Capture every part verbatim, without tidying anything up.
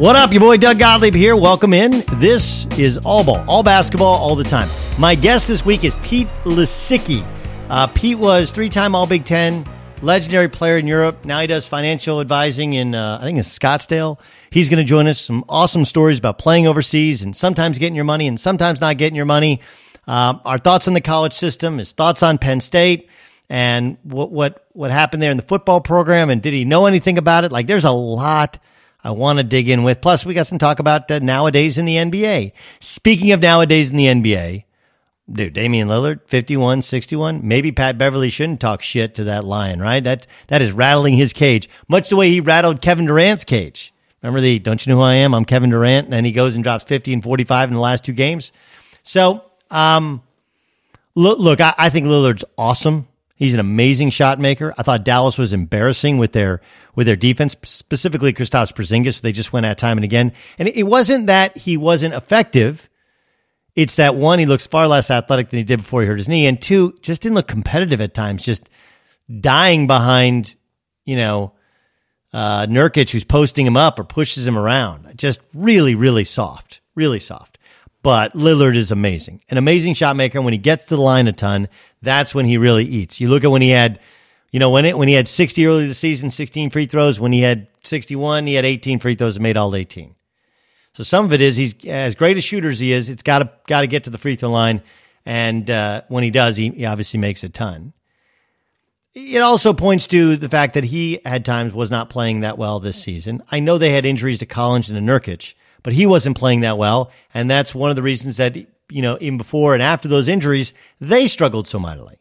What up, your boy Doug Gottlieb here. Welcome in. This is All Ball, all basketball, all the time. My guest this week is Pete Lisicki. Uh, Pete was three-time All-Big Ten, legendary player in Europe. Now he does financial advising in, uh, I think, in Scottsdale. He's going to join us. Some awesome stories about playing overseas and sometimes getting your money and sometimes not getting your money. Uh, our thoughts on the college system, his thoughts on Penn State, and what what what happened there in the football program, and did he know anything about it? Like, there's a lot I want to dig in with. Plus, we got some talk about uh, nowadays in the N B A. Speaking of nowadays in the N B A, dude, Damian Lillard, fifty-one sixty-one. Maybe Pat Beverly shouldn't talk shit to that lion, right? That that is rattling his cage, much the way he rattled Kevin Durant's cage. Remember the, don't you know who I am? I'm Kevin Durant. And then he goes and drops fifty and forty-five in the last two games. So, um, look, look I, I think Lillard's awesome. He's an amazing shot maker. I thought Dallas was embarrassing with their with their defense, specifically Kristaps Porzingis. They just went at time and again. And it wasn't that he wasn't effective. It's that, one, he looks far less athletic than he did before he hurt his knee. And two, just didn't look competitive at times, just dying behind, you know, uh, Nurkic, who's posting him up or pushes him around. Just really, really soft, really soft. But Lillard is amazing, an amazing shot maker. When he gets to the line a ton, that's when he really eats. You look at when he had, you know, when it when he had sixty early this season, sixteen free throws. When he had sixty-one, he had eighteen free throws and made all eighteen. So some of it is he's as great a shooter as he is. It's got to got to get to the free throw line, and uh, when he does, he, he obviously makes a ton. It also points to the fact that he at times was not playing that well this season. I know they had injuries to Collins and to Nurkic, but he wasn't playing that well, and that's one of the reasons that, you know, even before and after those injuries, they struggled so mightily.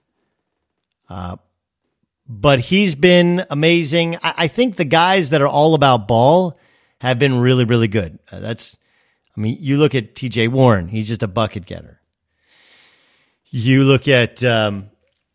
Uh, but he's been amazing. I, I think the guys that are all about ball have been really, really good. Uh, that's, I mean, you look at T J Warren, he's just a bucket getter. You look at, um,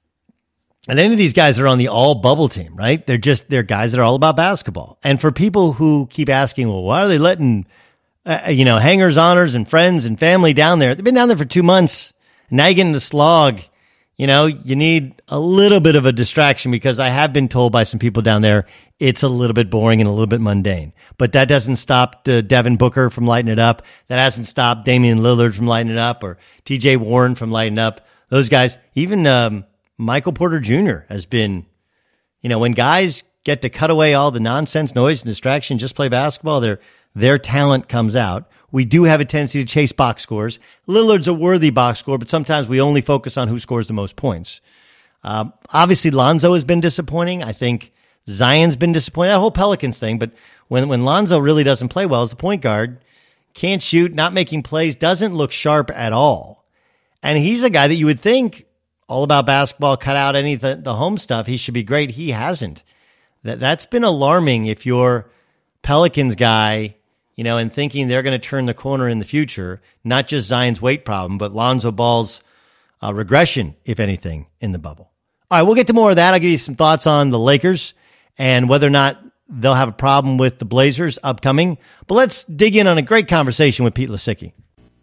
and any of these guys are on the all bubble team, right? They're just, they're guys that are all about basketball. And for people who keep asking, well, why are they letting, uh, you know, hangers, honors, and friends and family down there? They've been down there for two months. And now you get into slog. You know, you need a little bit of a distraction, because I have been told by some people down there it's a little bit boring and a little bit mundane. But that doesn't stop uh, Devin Booker from lighting it up. That hasn't stopped Damian Lillard from lighting it up, or T J Warren from lighting up. Those guys, even um, Michael Porter Junior has been, you know, when guys get to cut away all the nonsense, noise, and distraction, just play basketball, their their talent comes out. We do have a tendency to chase box scores. Lillard's a worthy box score, but sometimes we only focus on who scores the most points. Um, obviously, Lonzo has been disappointing. I think Zion's been disappointing. That whole Pelicans thing, but when, when Lonzo really doesn't play well as the point guard, can't shoot, not making plays, doesn't look sharp at all. And he's a guy that you would think, all about basketball, cut out any of the, the home stuff, he should be great. He hasn't. That, that's been alarming if you're Pelicans guy, you know, and thinking they're going to turn the corner in the future, not just Zion's weight problem, but Lonzo Ball's uh, regression, if anything, in the bubble. All right, we'll get to more of that. I'll give you some thoughts on the Lakers and whether or not they'll have a problem with the Blazers upcoming. But let's dig in on a great conversation with Pete Lisicki.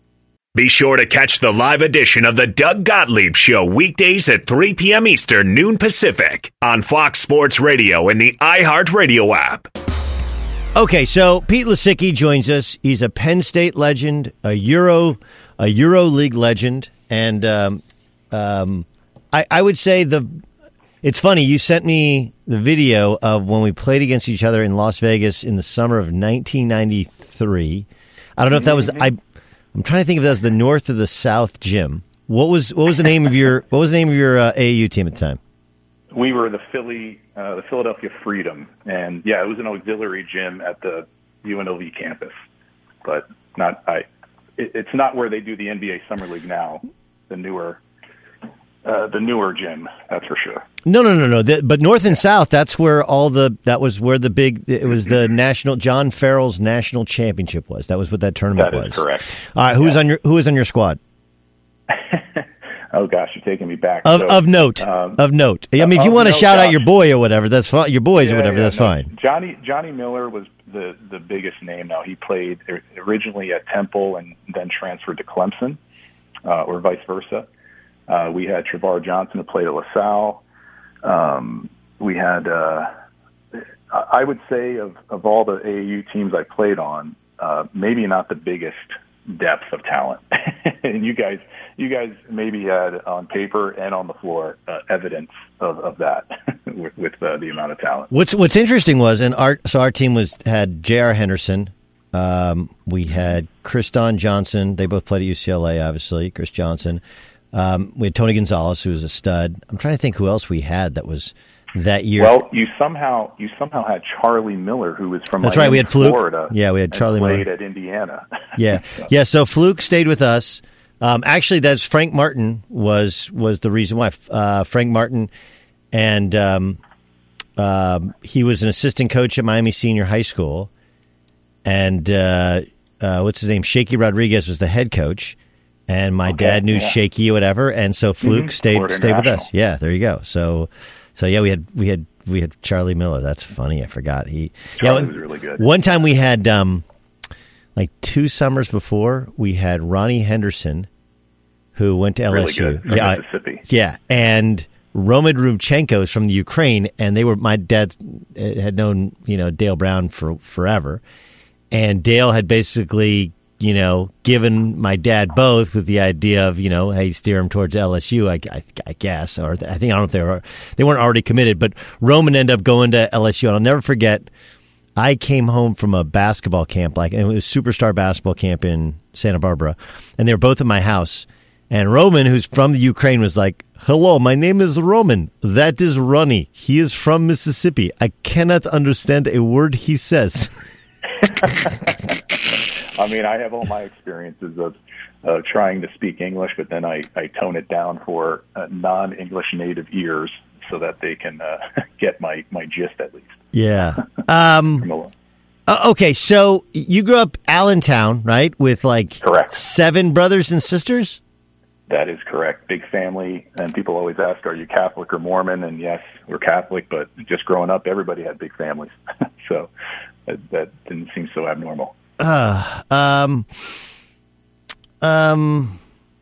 Be sure to catch the live edition of the Doug Gottlieb Show weekdays at three p.m. Eastern, noon Pacific, on Fox Sports Radio and the iHeartRadio app. Okay, so Pete Lisicki joins us. He's a Penn State legend, a Euro, a Euro League legend, and um, um, I, I would say the. It's funny, you sent me the video of when we played against each other in Las Vegas in the summer of nineteen ninety-three. I don't know if that was I. I'm trying to think if that was the North or the South gym. What was what was the name of your what was the name of your uh, A A U team at the time? We were the Philly, uh, the Philadelphia Freedom, and yeah, it was an auxiliary gym at the U N L V campus, but not I. It, it's not where they do the N B A Summer League now. The newer, uh, the newer gym, that's for sure. No, no, no, no. The, but North and South, that's where all the that was where the big it was the national John Farrell's national championship was. That was what that tournament was. That is correct. All right, who was yeah. on your who was on your squad? Oh gosh, you're taking me back. Of so, of note, um, of note. I mean, if you want to shout gosh. out your boy or whatever, that's fine. Your boys yeah, or whatever, yeah, that's no. fine. Johnny Johnny Miller was the the biggest name. Now he played originally at Temple and then transferred to Clemson, uh, or vice versa. Uh, we had Travar Johnson who played at LaSalle. Um, we had uh, I would say of, of all the A A U teams I played on, uh, maybe not the biggest depth of talent. And you guys, you guys maybe had on paper and on the floor uh, evidence of, of that with, with uh, the amount of talent. What's What's interesting was, and our so our team was had J R. Henderson, um, we had Kriston Johnson. They both played at U C L A, obviously. Chris Johnson. Um, we had Tony Gonzalez, who was a stud. I'm trying to think who else we had that was that year. Well, you somehow you somehow had Charlie Miller, who was from That's Miami, right. We had Fluke. Florida. Yeah, we had Charlie played Miller. at Indiana. Yeah, yeah. So Fluke stayed with us. Um, actually, that's Frank Martin was was the reason why. Uh, Frank Martin, and um, uh, he was an assistant coach at Miami Senior High School, and uh, uh, what's his name? Shaky Rodriguez was the head coach, and my okay, dad knew yeah. Shaky or whatever, and so Fluke mm-hmm. stayed Florida stayed with us. International. Yeah, there you go. So, so yeah, we had we had we had Charlie Miller. That's funny. I forgot he. Charlie yeah, was really good. One time we had. Um, Like two summers before, we had Ronnie Henderson, who went to L S U. Really good. From yeah, Mississippi. Yeah, and Roman Rumchenko is from the Ukraine, and they were my dad had known you know Dale Brown for forever, and Dale had basically you know given my dad both with the idea of you know hey steer him towards L S U, I, I, I guess, or I think I don't know if they were they weren't already committed, but Roman ended up going to L S U, and I'll never forget. I came home from a basketball camp, like and it was Superstar basketball camp in Santa Barbara, and they were both at my house. And Roman, who's from the Ukraine, was like, "Hello, my name is Roman. That is Ronnie. He is from Mississippi. I cannot understand a word he says." I mean, I have all my experiences of uh, trying to speak English, but then I, I tone it down for uh, non-English native ears so that they can uh, get my, my gist at least. Yeah. Um, uh, okay, so you grew up Allentown, right, with like Correct. seven brothers and sisters? That is correct. Big family, and people always ask, are you Catholic or Mormon? And yes, we're Catholic, but just growing up, everybody had big families. So that, that didn't seem so abnormal. Uh, um, um,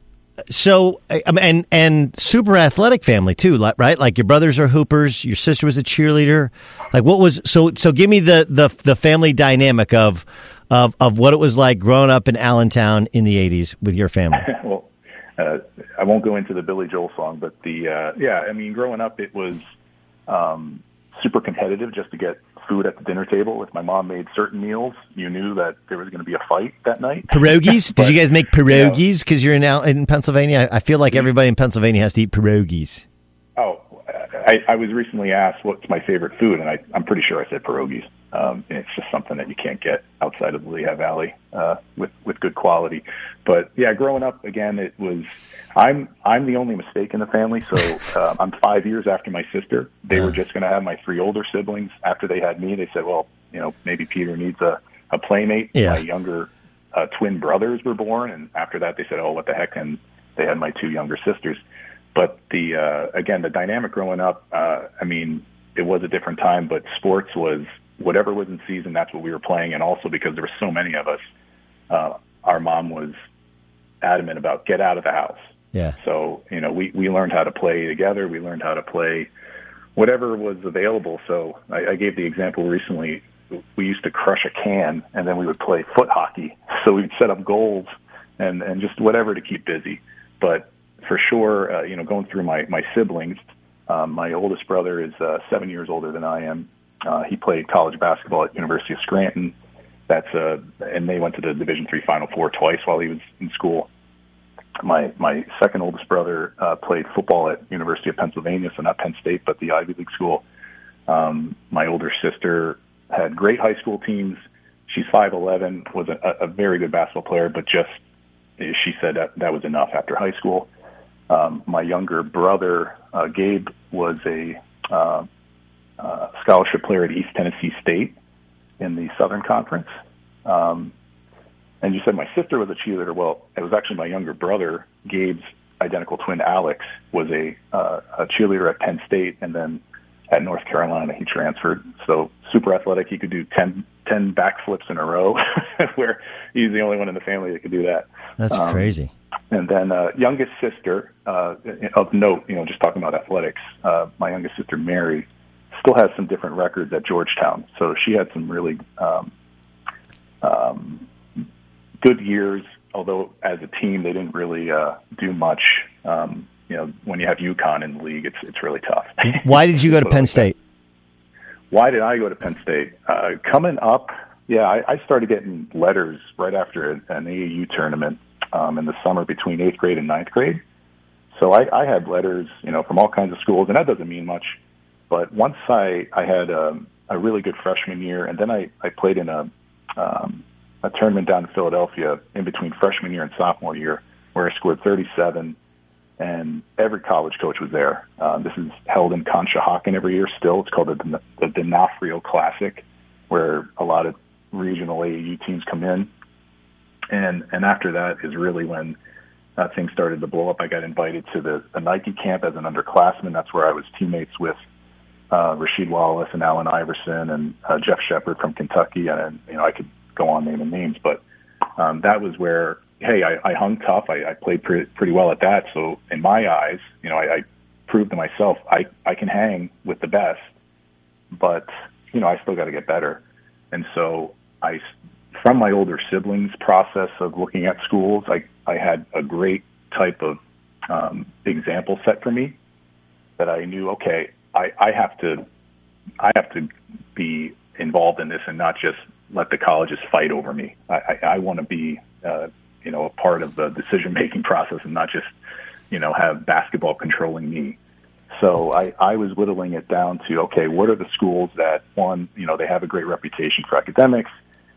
so, and, and super athletic family too, right? Like your brothers are hoopers, your sister was a cheerleader. Like what was, so, so give me the, the, the family dynamic of, of, of what it was like growing up in Allentown in the eighties with your family. Well, uh, I won't go into the Billy Joel song, but the, uh, yeah, I mean, growing up, it was, um, super competitive just to get food at the dinner table. If my mom made certain meals, you knew that there was going to be a fight that night. Pierogies? But, did you guys make pierogies because you know, you're now in Pennsylvania? I feel like everybody in Pennsylvania has to eat pierogies. Oh, I, I was recently asked what's my favorite food, and I, I'm pretty sure I said pierogies. Um, it's just something that you can't get outside of the Lehigh Valley uh, with with good quality. But yeah, growing up again, it was I'm I'm the only mistake in the family. So uh, I'm five years after my sister. They were just going to have my three older siblings. After they had me, they said, well, you know, maybe Peter needs a a playmate. Yeah. My younger uh, twin brothers were born, and after that, they said, oh, what the heck? And they had my two younger sisters. But the uh, again, the dynamic growing up, uh, I mean, it was a different time, but sports was whatever was in season, that's what we were playing. And also because there were so many of us, uh, our mom was adamant about get out of the house. Yeah. So, you know, we, we learned how to play together. We learned how to play whatever was available. So I, I gave the example recently. We used to crush a can and then we would play foot hockey. So we'd set up goals and, and just whatever to keep busy. But for sure, uh, you know, going through my, my siblings, um, my oldest brother is uh, seven years older than I am. Uh, he played college basketball at University of Scranton. That's uh, and they went to the Division three Final Four twice while he was in school. My my second oldest brother uh, played football at University of Pennsylvania, so not Penn State, but the Ivy League school. Um, my older sister had great high school teams. She's five eleven, was a, a very good basketball player, but just she said that that was enough after high school. Um, my younger brother, uh, Gabe, was a uh, uh, scholarship player at East Tennessee State in the Southern Conference. Um, and you said my sister was a cheerleader. Well, it was actually my younger brother, Gabe's identical twin, Alex, was a, uh, a cheerleader at Penn State, and then at North Carolina he transferred. So super athletic. He could do ten, ten backflips in a row, where he's the only one in the family that could do that. That's um, crazy. And then uh, youngest sister, uh, of note, you know, just talking about athletics, uh, my youngest sister, Mary, still has some different records at Georgetown. So she had some really um, um, good years, although as a team they didn't really uh, do much. Um, you know, when you have UConn in the league, it's it's really tough. Why did you go to Penn State? Why did I go to Penn State? Uh, coming up, yeah, I, I started getting letters right after an A A U tournament um, in the summer between eighth grade and ninth grade. So I, I had letters, you know, from all kinds of schools, and that doesn't mean much. But once I, I had um, a really good freshman year, and then I, I played in a um, a tournament down in Philadelphia in between freshman year and sophomore year, where I scored thirty-seven, and every college coach was there. Um, this is held in Conshohocken every year still. It's called the, the D'Onofrio Classic, where a lot of regional A A U teams come in. And and after that is really when uh, things started to blow up. I got invited to the, the Nike camp as an underclassman. That's where I was teammates with uh, Rasheed Wallace and Allen Iverson and uh, Jeff Shepard from Kentucky. And, you know, I could go on naming names, but um, that was where, hey, I, I hung tough. I, I played pre- pretty well at that. So in my eyes, you know, I, I proved to myself I, I can hang with the best, but, you know, I still got to get better. And so I, from my older siblings' process of looking at schools, I, I had a great type of um, example set for me that I knew, okay, I, I have to, I have to be involved in this and not just let the colleges fight over me. I, I, I want to be, uh, you know, a part of the decision-making process and not just, you know, have basketball controlling me. So I, I was whittling it down to, okay, what are the schools that, one, you know, they have a great reputation for academics?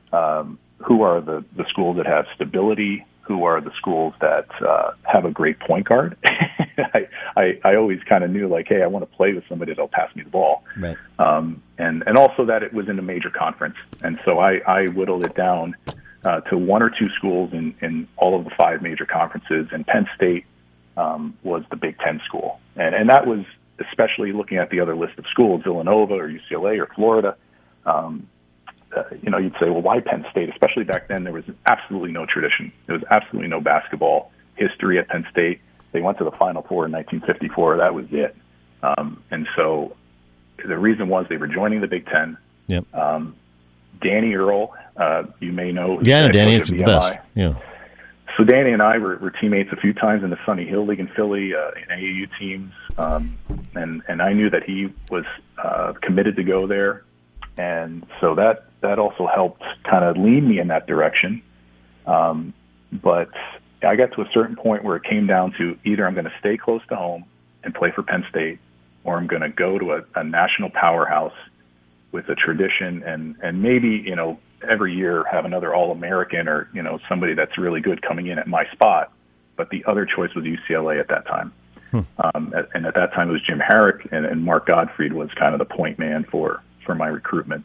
Um, who are the, the schools that have stability? Who are the schools that uh, have a great point guard? I, I, I always kind of knew, like, hey, I want to play with somebody that'll pass me the ball. Right. Um, and, and also that it was in a major conference. And so I, I whittled it down uh, to one or two schools in, in all of the five major conferences, and Penn State um, was the Big Ten school. And, and that was especially looking at the other list of schools, Villanova or U C L A or Florida. Um, uh, you know, you'd say, well, why Penn State? Especially back then, there was absolutely no tradition. There was absolutely no basketball history at Penn State. They went to the Final Four in nineteen fifty-four. That was it. Um, and so the reason was they were joining the Big Ten. Yep. Um, Danny Earl, uh, you may know. Yeah, no, Danny is the best. Yeah. So Danny and I were, were teammates a few times in the Sunny Hill League in Philly, uh, in A A U teams, um, and and I knew that he was uh, committed to go there, and so that that also helped kind of lean me in that direction. Um, but I got to a certain point where it came down to either I'm going to stay close to home and play for Penn State, or I'm going to go to a, a national powerhouse with a tradition and and maybe, you know, every year have another All-American or, you know, somebody that's really good coming in at my spot. But the other choice was U C L A at that time. Hmm. Um, and at that time it was Jim Herrick, and, and Mark Gottfried was kind of the point man for, for my recruitment.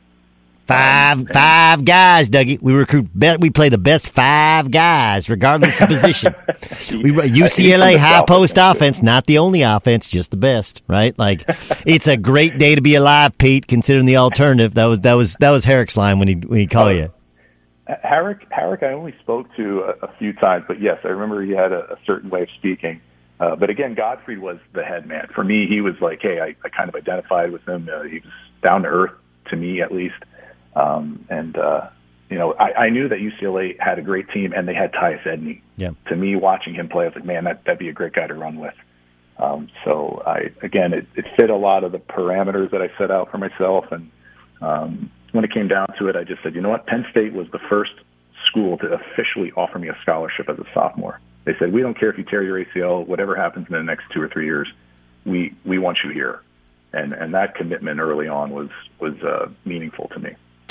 Five um, five guys, Dougie. We recruit. We play the best five guys, regardless of position. we U C L A high post offense, not the only offense, just the best. Right? Like, it's a great day to be alive, Pete. Considering the alternative, that was that was that was Herrick's line when he when he called uh, you. Herrick, Herrick, I only spoke to a, a few times, but yes, I remember he had a, a certain way of speaking. Uh, but again, Gottfried was the head man for me. He was like, hey, I, I kind of identified with him. Uh, he was down to earth to me, at least. Um, and, uh, you know, I, I knew that U C L A had a great team, and they had Tyus Edney. Yeah. To me, watching him play, I was like, man, that, that'd be a great guy to run with. Um, so, I again, it, it fit a lot of the parameters that I set out for myself. And um, when it came down to it, I just said, you know what, Penn State was the first school to officially offer me a scholarship as a sophomore. They said, we don't care if you tear your A C L, whatever happens in the next two or three years, we, we want you here. And, and that commitment early on was, was uh, meaningful to me.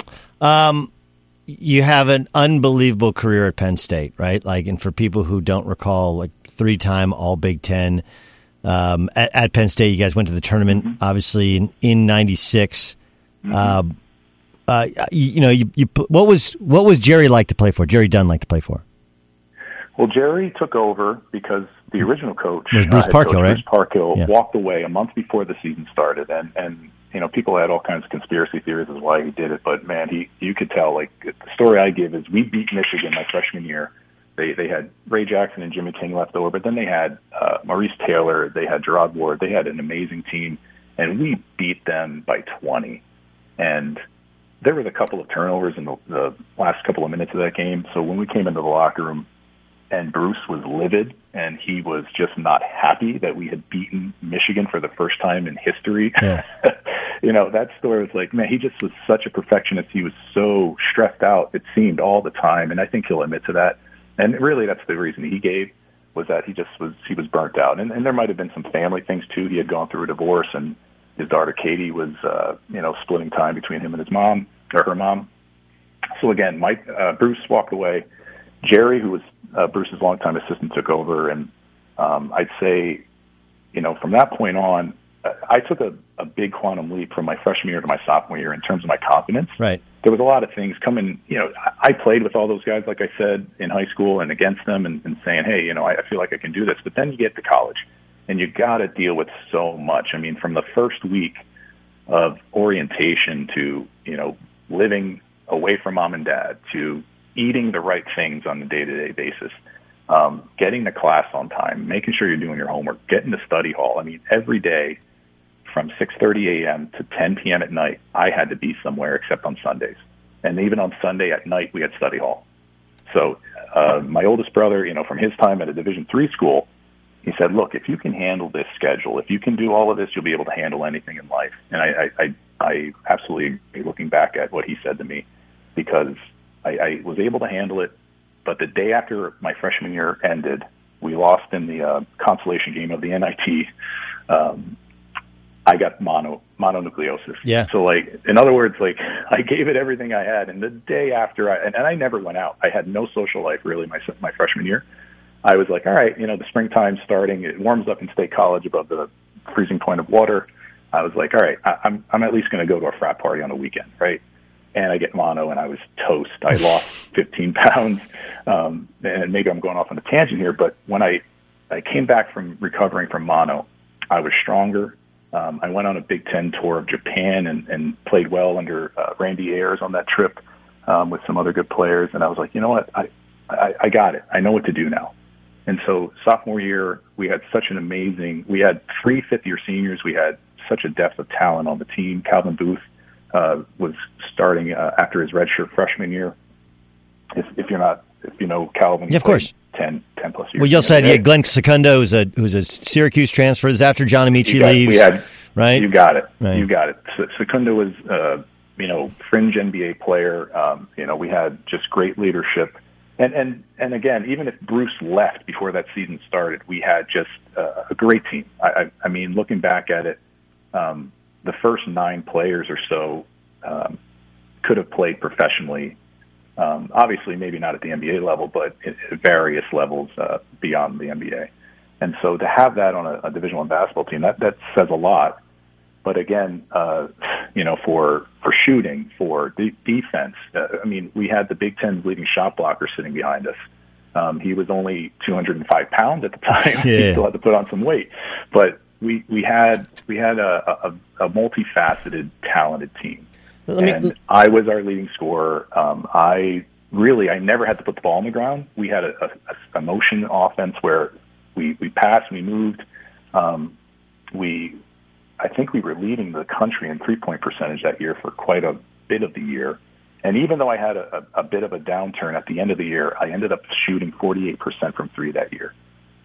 Um, you have an unbelievable career at Penn State, right? Like, and for people who don't recall, like three-time All Big Ten um, at, at Penn State, you guys went to the tournament, mm-hmm. obviously in, in ninety-six. Mm-hmm. Uh, uh, you, you know, you, you what was what was Jerry like to play for? Jerry Dunn like to play for? Well, Jerry took over because the original coach, it was Bruce uh, Parkhill, coach, right? Bruce Parkhill yeah. walked away a month before the season started, and and. You know, people had all kinds of conspiracy theories as why he did it, but man, he you could tell. Like, the story I give is we beat Michigan my freshman year. They they had Ray Jackson and Jimmy King left over, but then they had uh, Maurice Taylor, they had Gerard Ward, they had an amazing team, and we beat them by twenty. And there was a couple of turnovers in the, the last couple of minutes of that game. So when we came into the locker room, and Bruce was livid, and he was just not happy that we had beaten Michigan for the first time in history. Yeah. You know, that story was like, man, he just was such a perfectionist. He was so stressed out, it seemed, all the time, and I think he'll admit to that. And really, that's the reason he gave, was that he just was he was burnt out. And, and there might have been some family things, too. He had gone through a divorce, and his daughter, Katie, was, uh, you know, splitting time between him and his mom, or her mom. So, again, Mike, uh, Bruce walked away. Jerry, who was uh, Bruce's longtime assistant, took over, and um, I'd say, you know, from that point on, uh, I took a, a big quantum leap from my freshman year to my sophomore year in terms of my confidence. Right. There was a lot of things coming, you know, I, I played with all those guys, like I said, in high school and against them and, and saying, hey, you know, I, I feel like I can do this. But then you get to college, and you got to deal with so much. I mean, from the first week of orientation to, you know, living away from mom and dad to eating the right things on a day-to-day basis, um, getting to class on time, making sure you're doing your homework, getting to study hall. I mean, every day from six thirty a.m. to ten p.m. at night, I had to be somewhere except on Sundays. And even on Sunday at night, we had study hall. So uh, my oldest brother, you know, from his time at a Division three school, he said, look, if you can handle this schedule, if you can do all of this, you'll be able to handle anything in life. And I, I, I, I absolutely agree looking back at what he said to me, because I, I was able to handle it, but the day after my freshman year ended, we lost in the uh, consolation game of the N I T. Um, I got mono mononucleosis. Yeah. So, like, in other words, like, I gave it everything I had, and the day after, I and, and I never went out. I had no social life really my my freshman year. I was like, all right, you know, the springtime's starting. It warms up in State College above the freezing point of water. I was like, all right, I, I'm I'm at least going to go to a frat party on the weekend, right? And I get mono, and I was toast. I lost fifteen pounds, um, and maybe I'm going off on a tangent here, but when I, I came back from recovering from mono, I was stronger. Um, I went on a Big Ten tour of Japan and, and played well under uh, Randy Ayers on that trip um, with some other good players, and I was like, you know what, I, I, I got it. I know what to do now. And so sophomore year, we had such an amazing – we had three fifth-year seniors. We had such a depth of talent on the team. Calvin Booth Uh, was starting uh, after his redshirt freshman year. If, if you're not, if you know Calvin, yeah, of course, ten, ten plus years. Well, you also had yeah, Glenn Secundo, who's a who's a Syracuse transfer. This is after John Amici got, leaves. We had, right? You got it. Right. You got it. Secundo was, uh, you know, fringe N B A player. Um, you know, we had just great leadership. And and and again, even if Bruce left before that season started, we had just uh, a great team. I, I, I mean, looking back at it. Um, the first nine players or so um, could have played professionally. Um, obviously, maybe not at the N B A level, but at various levels uh, beyond the N B A. And so to have that on a, a Division One basketball team, that, that says a lot. But again, uh, you know, for for shooting, for de- defense, uh, I mean, we had the Big Ten's leading shot blocker sitting behind us. Um, he was only two hundred five pounds at the time. Yeah. He still had to put on some weight, but we we had we had a, a, a multifaceted, talented team. Me, and I was our leading scorer. Um, I really I never had to put the ball on the ground. We had a, a, a motion offense where we we passed, we moved. Um, we I think we were leading the country in three point percentage that year for quite a bit of the year. And even though I had a, a, a bit of a downturn at the end of the year, I ended up shooting forty-eight percent from three that year.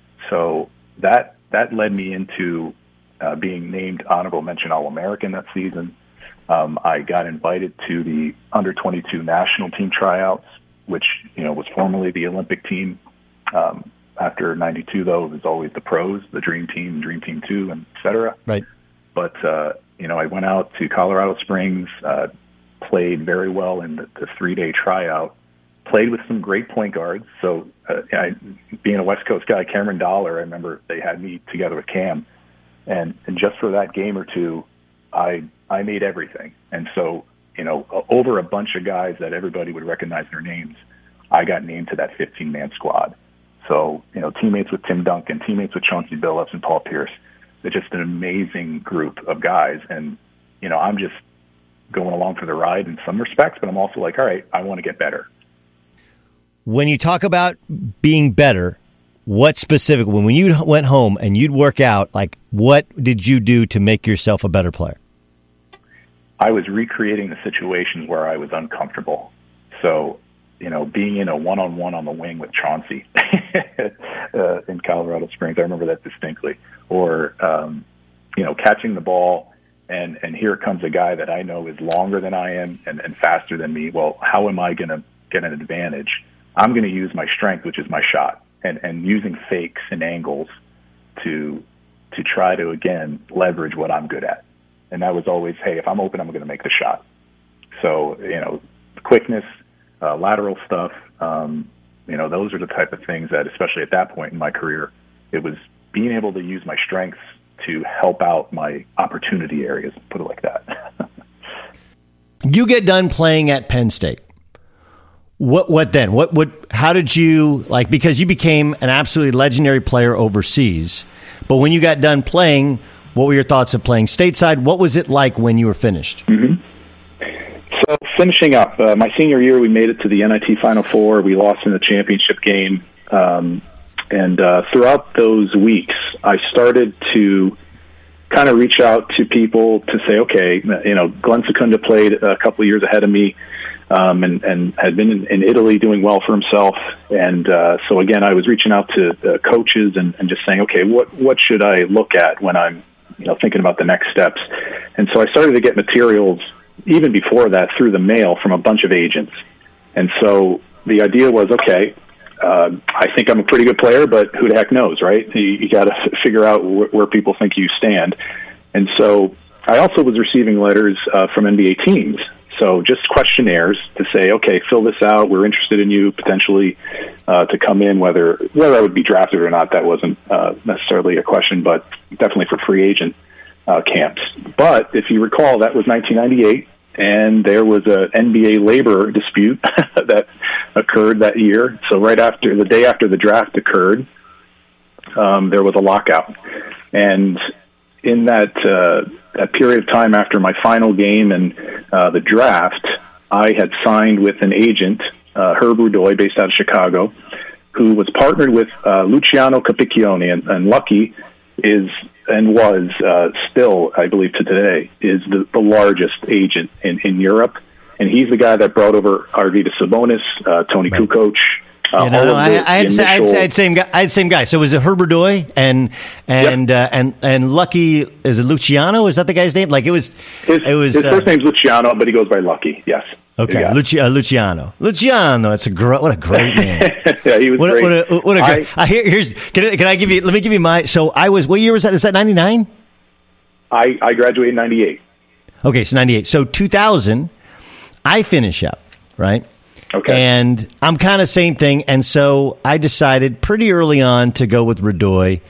So that that led me into uh, being named honorable mention All-American that season. Um, I got invited to the under twenty-two national team tryouts, which you know was formerly the Olympic team. Um, after ninety-two, though, it was always the pros, the Dream Team, Dream Team two, and et cetera. Right. But uh, you know, I went out to Colorado Springs, uh, played very well in the, the three-day tryout, played with some great point guards. So, uh, I, being a West Coast guy, Cameron Dollar, I remember they had me together with Cam, and and just for that game or two, I I made everything. And so, you know, over a bunch of guys that everybody would recognize their names, I got named to that fifteen-man squad. So, you know, teammates with Tim Duncan, teammates with Chauncey Billups and Paul Pierce. It's just an amazing group of guys. And, you know, I'm just going along for the ride in some respects, but I'm also like, all right, I want to get better. When you talk about being better, what specific, when, when you went home and you'd work out, like what did you do to make yourself a better player? I was recreating the situations where I was uncomfortable. So, you know, being in a one-on-one on the wing with Chauncey uh, in Colorado Springs, I remember that distinctly. Or, um, you know, catching the ball and, and here comes a guy that I know is longer than I am and, and faster than me. Well, how am I going to get an advantage? I'm going to use my strength, which is my shot, and, and using fakes and angles to to try to, again, leverage what I'm good at. And that was always, hey, if I'm open, I'm going to make the shot. So, you know, quickness, Uh, lateral stuff, um, you know, those are the type of things that, especially at that point in my career, it was being able to use my strengths to help out my opportunity areas, put it like that. You get done playing at Penn State. What what then? What what? How did you, like, because you became an absolutely legendary player overseas, but when you got done playing, what were your thoughts of playing stateside? What was it like when you were finished? Mm-hmm. So finishing up, uh, my senior year, we made it to the N I T Final Four. We lost in the championship game. Um, and uh, throughout those weeks, I started to kind of reach out to people to say, okay, you know, Glenn Secunda played a couple of years ahead of me um, and, and had been in, in Italy doing well for himself. And uh, so, again, I was reaching out to uh, coaches and, and just saying, okay, what, what should I look at when I'm, you know, thinking about the next steps? And so I started to get materials even before that through the mail from a bunch of agents. And so the idea was, okay, uh, I think I'm a pretty good player, but who the heck knows, right? You, you got to f- figure out wh- where people think you stand. And so I also was receiving letters uh, from N B A teams. So just questionnaires to say, okay, fill this out. We're interested in you potentially uh, to come in, whether, whether I would be drafted or not. That wasn't uh, necessarily a question, but definitely for free agent Uh, camps. But if you recall, that was nineteen ninety-eight, and there was a N B A labor dispute that occurred that year. So right after, the day after the draft occurred, um, there was a lockout. And in that, uh, that period of time after my final game and uh, the draft, I had signed with an agent, uh, Herb Rudoy, based out of Chicago, who was partnered with uh, Luciano Capicchione, and, and Lucky is and was uh, still, I believe to today, is the, the largest agent in, in Europe. And he's the guy that brought over Arvydas Sabonis, uh, Tony right. Kukoc. Uh, yeah, no, no, I, I, had, I, had, I had same guy. I had same guy. So it was a Herb Rudoy and and yep. uh, and and Lucky, is it Luciano? Is that the guy's name? Like it was. His, it was. His uh, first name's Luciano, but he goes by Lucky. Yes. Okay, yeah. Luci- uh, Luciano. Luciano. That's a gr- what a great name. Yeah, he was what, great. What a, what a great. I, uh, here, here's. Can I, can I give you? Let me give you my. So I was. What year was that? Was that ninety-nine? I I graduated in ninety-eight. Okay, so ninety-eight. So two thousand, I finish up, right? Okay. And I'm kind of same thing. And so I decided pretty early on to go with Rudoy.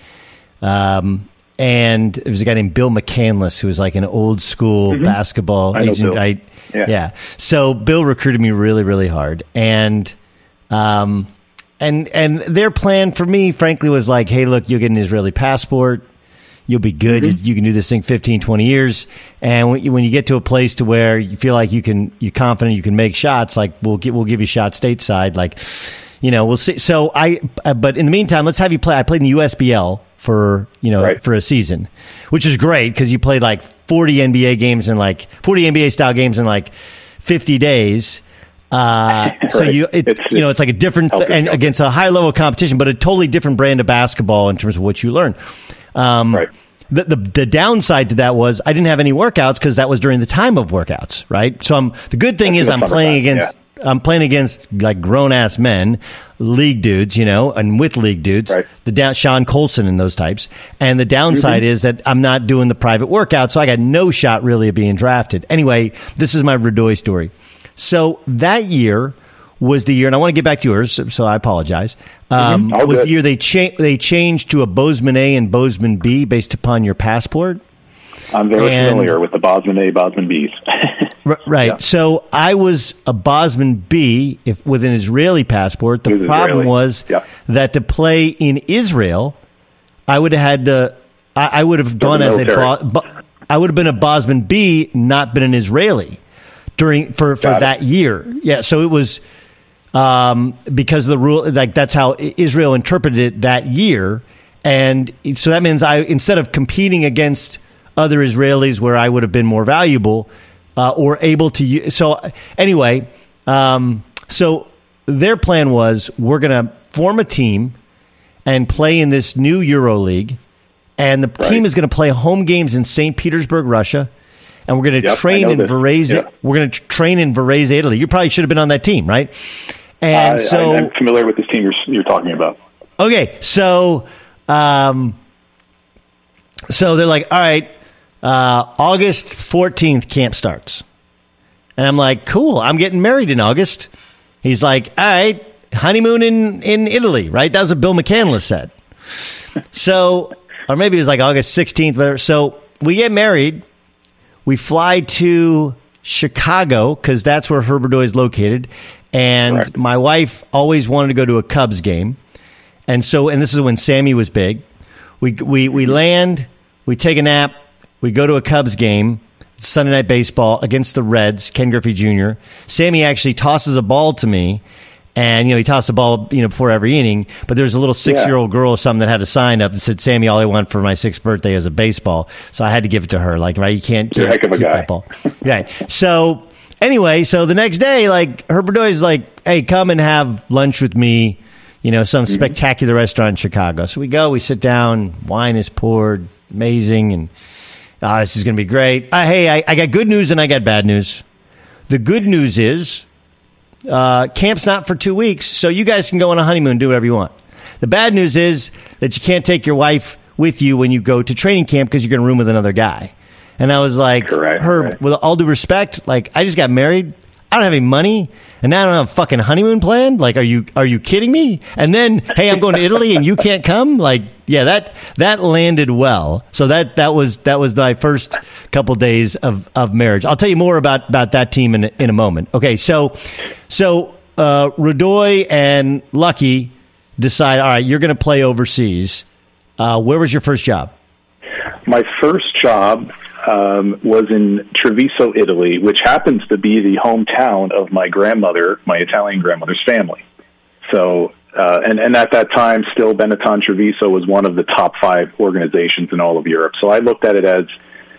Um, and there was a guy named Bill McCandless who was like an old school mm-hmm. basketball I know agent. Bill. I, yeah. yeah. So Bill recruited me really, really hard. And, um, and, and their plan for me, frankly, was like, hey, look, you'll get an Israeli passport. You'll be good. Mm-hmm. You, you can do this thing fifteen, twenty years. And when you, when you get to a place to where you feel like you can, you're confident you can make shots, like we'll get, we'll give you shots stateside. Like, you know, we'll see. So I, uh, but in the meantime, let's have you play. I played in the U S B L for, you know, right. for a season, which is great because you played like forty N B A games in like forty N B A style games in like fifty days. Uh, right. So you, it, it's, you know, it's like a different, th- and against a high level of competition, but a totally different brand of basketball in terms of what you learn. Um, right. The, the the downside to that was I didn't have any workouts because that was during the time of workouts, right? So I'm, the good thing That's is I'm playing time, against yeah. I'm playing against like grown ass men, league dudes, you know, and with league dudes, right. the down Sean Colson and those types. And the downside mm-hmm. is that I'm not doing the private workout, so I got no shot really of being drafted. Anyway, this is my Rudoy story. So that year was the year, and I want to get back to yours, so I apologize. Um, mm-hmm. Was good. the year they cha- they changed to a Bozeman A and Bozeman B based upon your passport? I'm very and, familiar with the Bozeman A, Bozeman Bs. r- right. Yeah. So I was a Bozeman B if, with an Israeli passport. The problem Israeli. was yeah. that to play in Israel, I would have had to. I, I would have gone as a. Bo- Bo- I would have been a Bozeman B, not been an Israeli during for, for that year. Yeah. So it was. um, because of the rule. Like that's how Israel interpreted it that year, and so that means I instead of competing against other Israelis where I would have been more valuable uh, or able to use. So anyway, um, so their plan was we're going to form a team and play in this new Euro League, and the right. team is going to play home games in Saint Petersburg, Russia, and we're going to yep, train in Varese. Yep. We're going to train in Varese, Italy. You probably should have been on that team, right? And uh, so I'm familiar with this team you're, you're talking about. Okay, so um, so they're like, all right, uh, August fourteenth camp starts. And I'm like, cool, I'm getting married in August. He's like, all right, honeymoon in, in Italy, right? That was what Bill McCandless said. So, or maybe it was like August sixteenth, whatever. So we get married. We fly to Chicago because that's where Herberdoy is located. And Correct. My wife always wanted to go to a Cubs game. And so, and this is when Sammy was big. We, we, we land, we take a nap, we go to a Cubs game. Sunday Night Baseball against the Reds, Ken Griffey Junior Sammy actually tosses a ball to me, and you know he tossed the ball you know before every inning. But there was a little six-year-old yeah. girl or something that had a sign up that said, "Sammy, all I want for my sixth birthday is a baseball." So I had to give it to her. Like, right, you can't, You're can't a heck of a keep guy. that ball. Right. So anyway, so the next day, like Herberdoy's like, "Hey, come and have lunch with me." You know, some mm-hmm. spectacular restaurant in Chicago. So we go, we sit down, wine is poured, amazing, and. Oh, this is going to be great. Uh, hey, I, I got good news and I got bad news. The good news is uh, camp's not for two weeks, so you guys can go on a honeymoon and do whatever you want. The bad news is that you can't take your wife with you when you go to training camp because you're going to room with another guy. And I was like, Correct, Herb, right. with all due respect, like I just got married. I don't have any money, and now I don't have a fucking honeymoon planned. Like, are you are you kidding me? And then, hey, I'm going to Italy, and you can't come. Like, yeah, that that landed well. So that that was that was my first couple days of, of marriage. I'll tell you more about, about that team in in a moment. Okay, so so uh, Radoy and Lucky decide. All right, you're going to play overseas. Uh, where was your first job? My first job. Um, was in Treviso, Italy, which happens to be the hometown of my grandmother, my Italian grandmother's family. So, uh, and, and at that time, still Benetton Treviso was one of the top five organizations in all of Europe. So I looked at it as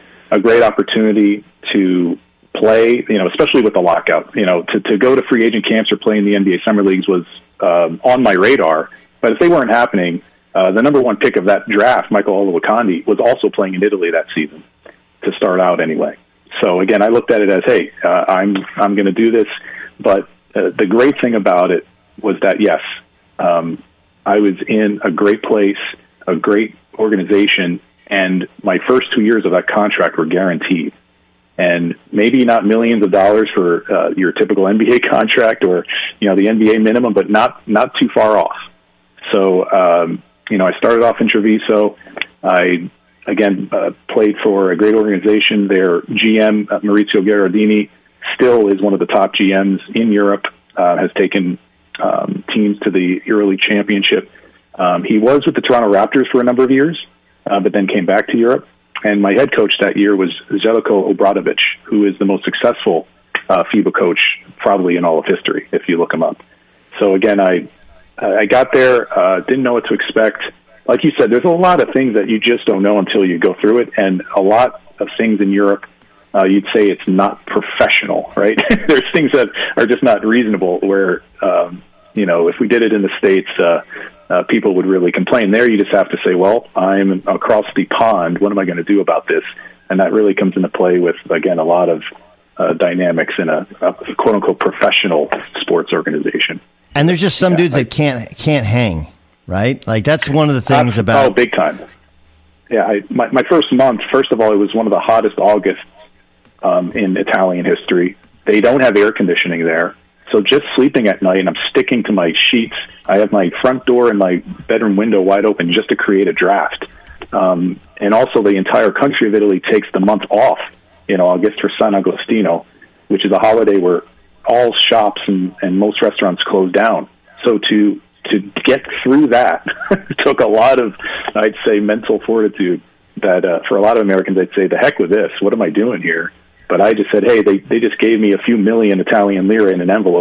a great opportunity to play, you know, especially with the lockout, you know, to, to go to free agent camps or play in the N B A Summer Leagues was um, on my radar. But if they weren't happening, uh, the number one pick of that draft, Michael Olowokandi, was also playing in Italy that season. To start out anyway. So again, I looked at it as, hey, uh, I'm I'm going to do this. But uh, the great thing about it was that, yes, um, I was in a great place, a great organization, and my first two years of that contract were guaranteed. And maybe not millions of dollars for uh, your typical N B A contract or, you know, the N B A minimum, but not, not too far off. So, um, you know, I started off in Treviso. I Again, uh, played for a great organization. Their G M, uh, Maurizio Gherardini, still is one of the top G Ms in Europe, uh, has taken um, teams to the EuroLeague Championship. Um, he was with the Toronto Raptors for a number of years, uh, but then came back to Europe. And my head coach that year was Zeljko Obradovic, who is the most successful uh, FIBA coach probably in all of history, if you look him up. So again, I, I got there, uh, didn't know what to expect. Like you said, there's a lot of things that you just don't know until you go through it, and a lot of things in Europe, uh, you'd say it's not professional, right? There's things that are just not reasonable where, um, you know, if we did it in the States, uh, uh, people would really complain. There you just have to say, well, I'm across the pond. What am I going to do about this? And that really comes into play with, again, a lot of uh, dynamics in a, a quote-unquote professional sports organization. And there's just some yeah, dudes like, that can't can't hang. Right? Like, that's one of the things uh, about... Oh, big time. Yeah, I, my, my first month, first of all, it was one of the hottest Augusts um, in Italian history. They don't have air conditioning there. So just sleeping at night, and I'm sticking to my sheets. I have my front door and my bedroom window wide open just to create a draft. Um, and also the entire country of Italy takes the month off in August for San Agostino, which is a holiday where all shops and, and most restaurants close down. So to... To get through that took a lot of, I'd say, mental fortitude that uh, for a lot of Americans, I'd say, the heck with this. What am I doing here? But I just said, hey, they, they just gave me a few million Italian lira in an envelope.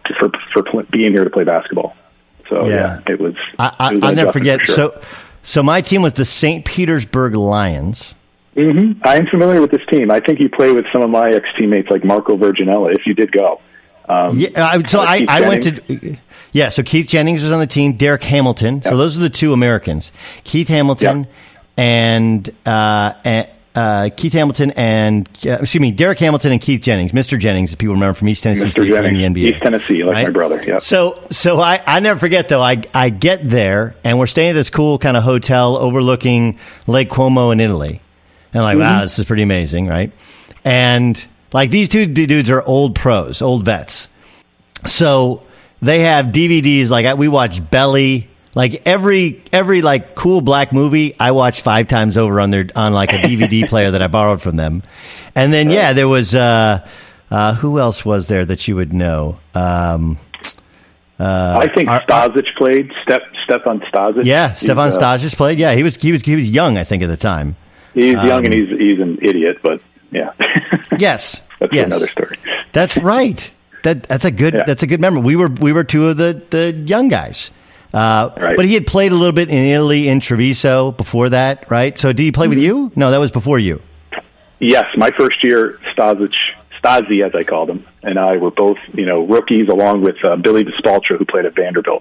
for for being here to play basketball. So yeah, yeah it was. I, I, it was I'll never forget. Sure. So, so my team was the Saint Petersburg Lions. Mm-hmm. I am familiar with this team. I think you play with some of my ex teammates, like Marco Virginella, if you did go. Um, yeah, I, so uh, I, I went to. Yeah, so Keith Jennings was on the team. Derek Hamilton. Yep. So those are the two Americans. Keith Hamilton yep. and. Uh, and Uh, Keith Hamilton and, uh, excuse me, Derek Hamilton and Keith Jennings, Mister Jennings, if people remember from East Tennessee Mister State Jennings, in the N B A. East Tennessee, like right? my brother, yeah. So, so I, I never forget, though, I, I get there, and we're staying at this cool kind of hotel overlooking Lake Como in Italy. And I'm like, mm-hmm. wow, this is pretty amazing, right? And, like, these two dudes are old pros, old vets. So they have D V Ds, like, we watch Belly. Like every every like cool black movie, I watched five times over on their on like a D V D player that I borrowed from them. And then yeah, there was uh, uh, who else was there that you would know? Um, uh, I think Stasic played. Step Stefan Stasic. Yeah, Stefan uh, Stasic played. Yeah, he was he was he was young, I think, at the time. He's um, young and he's he's an idiot, but yeah. Yes, that's yes. another story. That's right. That that's a good yeah. that's a good memory. We were we were two of the the young guys. Uh, right. But he had played a little bit in Italy, in Treviso before that, right? So did he play mm-hmm. with you? No, that was before you. Yes, my first year, Stasic, Stasi, as I called him, and I were both, you know, rookies, along with uh, Billy DeSpaltra, who played at Vanderbilt.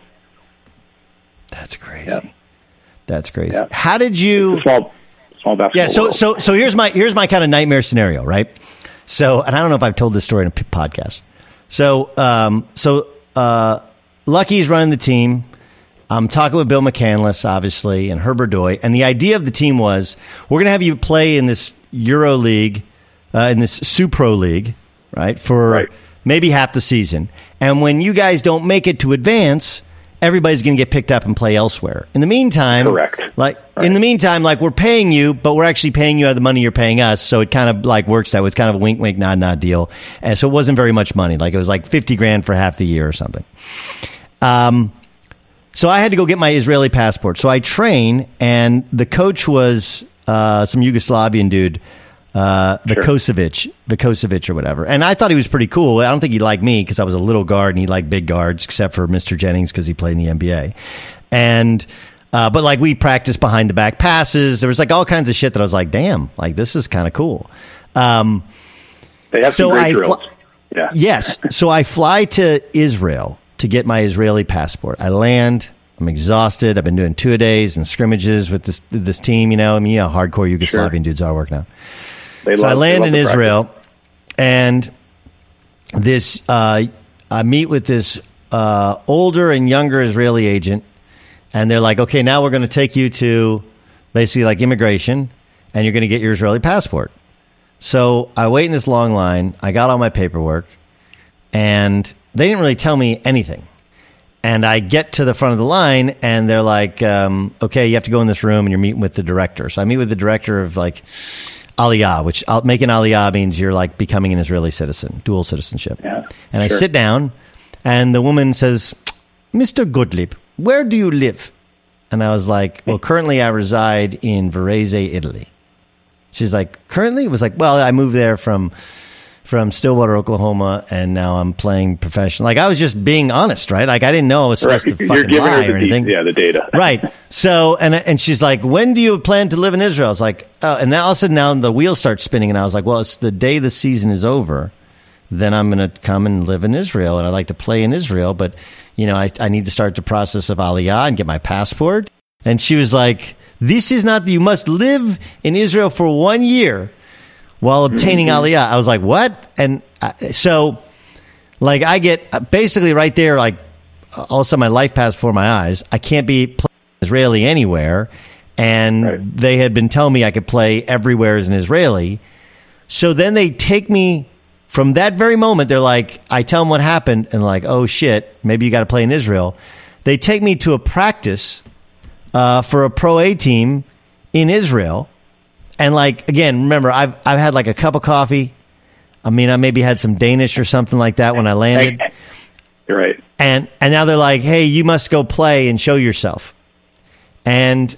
That's crazy. Yeah. That's crazy. Yeah. How did you? It's a small, small basketball. Yeah. So, world. so, so here's my here's my kind of nightmare scenario, right? So, and I don't know if I've told this story in a podcast. So, um, so uh, Lucky's running the team. I'm talking with Bill McCandless, obviously, and Herb Doy, and the idea of the team was we're going to have you play in this Euro League, uh, in this Supro League, right, for right. maybe half the season. And when you guys don't make it to advance, everybody's going to get picked up and play elsewhere. In the meantime, correct. Like right. in the meantime, like we're paying you, but we're actually paying you out of the money you're paying us. So it kind of like works that way. It's kind of a wink, wink, nod, nod deal. And so it wasn't very much money. Like it was like fifty grand for half the year or something. Um. So I had to go get my Israeli passport. So I train, and the coach was uh, some Yugoslavian dude, uh, Vikosevic, Vikosevic or whatever. And I thought he was pretty cool. I don't think he liked me because I was a little guard, and he liked big guards, except for Mister Jennings because he played in the N B A. And uh, but like we practiced behind the back passes. There was like all kinds of shit that I was like, damn, like this is kind of cool. Um, they have so some great I drills. Fl- yeah. Yes. So I fly to Israel to get my Israeli passport. I land. I'm exhausted. I've been doing two-a-days and scrimmages with this this team. You know, I mean, you know how hardcore Yugoslavian sure. dudes are working now. They so love, I land in Israel, practice. and this uh, I meet with this uh, older and younger Israeli agent, and they're like, "Okay, now we're going to take you to basically like immigration, and you're going to get your Israeli passport." So I wait in this long line. I got all my paperwork, and they didn't really tell me anything. And I get to the front of the line, and they're like, um, okay, you have to go in this room, and you're meeting with the director. So I meet with the director of, like, Aliyah, which making Aliyah means you're, like, becoming an Israeli citizen, dual citizenship. Yeah, and sure. I sit down, and the woman says, Mister Gottlieb, where do you live? And I was like, well, currently I reside in Varese, Italy. She's like, currently? It was like, well, I moved there from... from Stillwater, Oklahoma, and now I'm playing professional. Like, I was just being honest, right? Like, I didn't know I was supposed right. to fucking You're lie her or the anything. De- yeah, the data. Right. So, and and she's like, when do you plan to live in Israel? I was like, oh, and now all of a sudden now the wheels start spinning, and I was like, well, it's the day the season is over, then I'm going to come and live in Israel, and I'd like to play in Israel, but, you know, I, I need to start the process of Aliyah and get my passport. And she was like, this is not, you must live in Israel for one year while obtaining mm-hmm. Aliyah. I was like, what? And I, so, like, I get basically right there, like, all of a sudden my life passed before my eyes. I can't be playing Israeli anywhere. And right. they had been telling me I could play everywhere as an Israeli. So then they take me from that very moment. They're like, I tell them what happened, and like, oh, shit, maybe you got to play in Israel. They take me to a practice uh, for a Pro A team in Israel. And, like, again, remember, I've I've had, like, a cup of coffee. I mean, I maybe had some Danish or something like that when I landed. You're right. And and now they're like, hey, you must go play and show yourself. And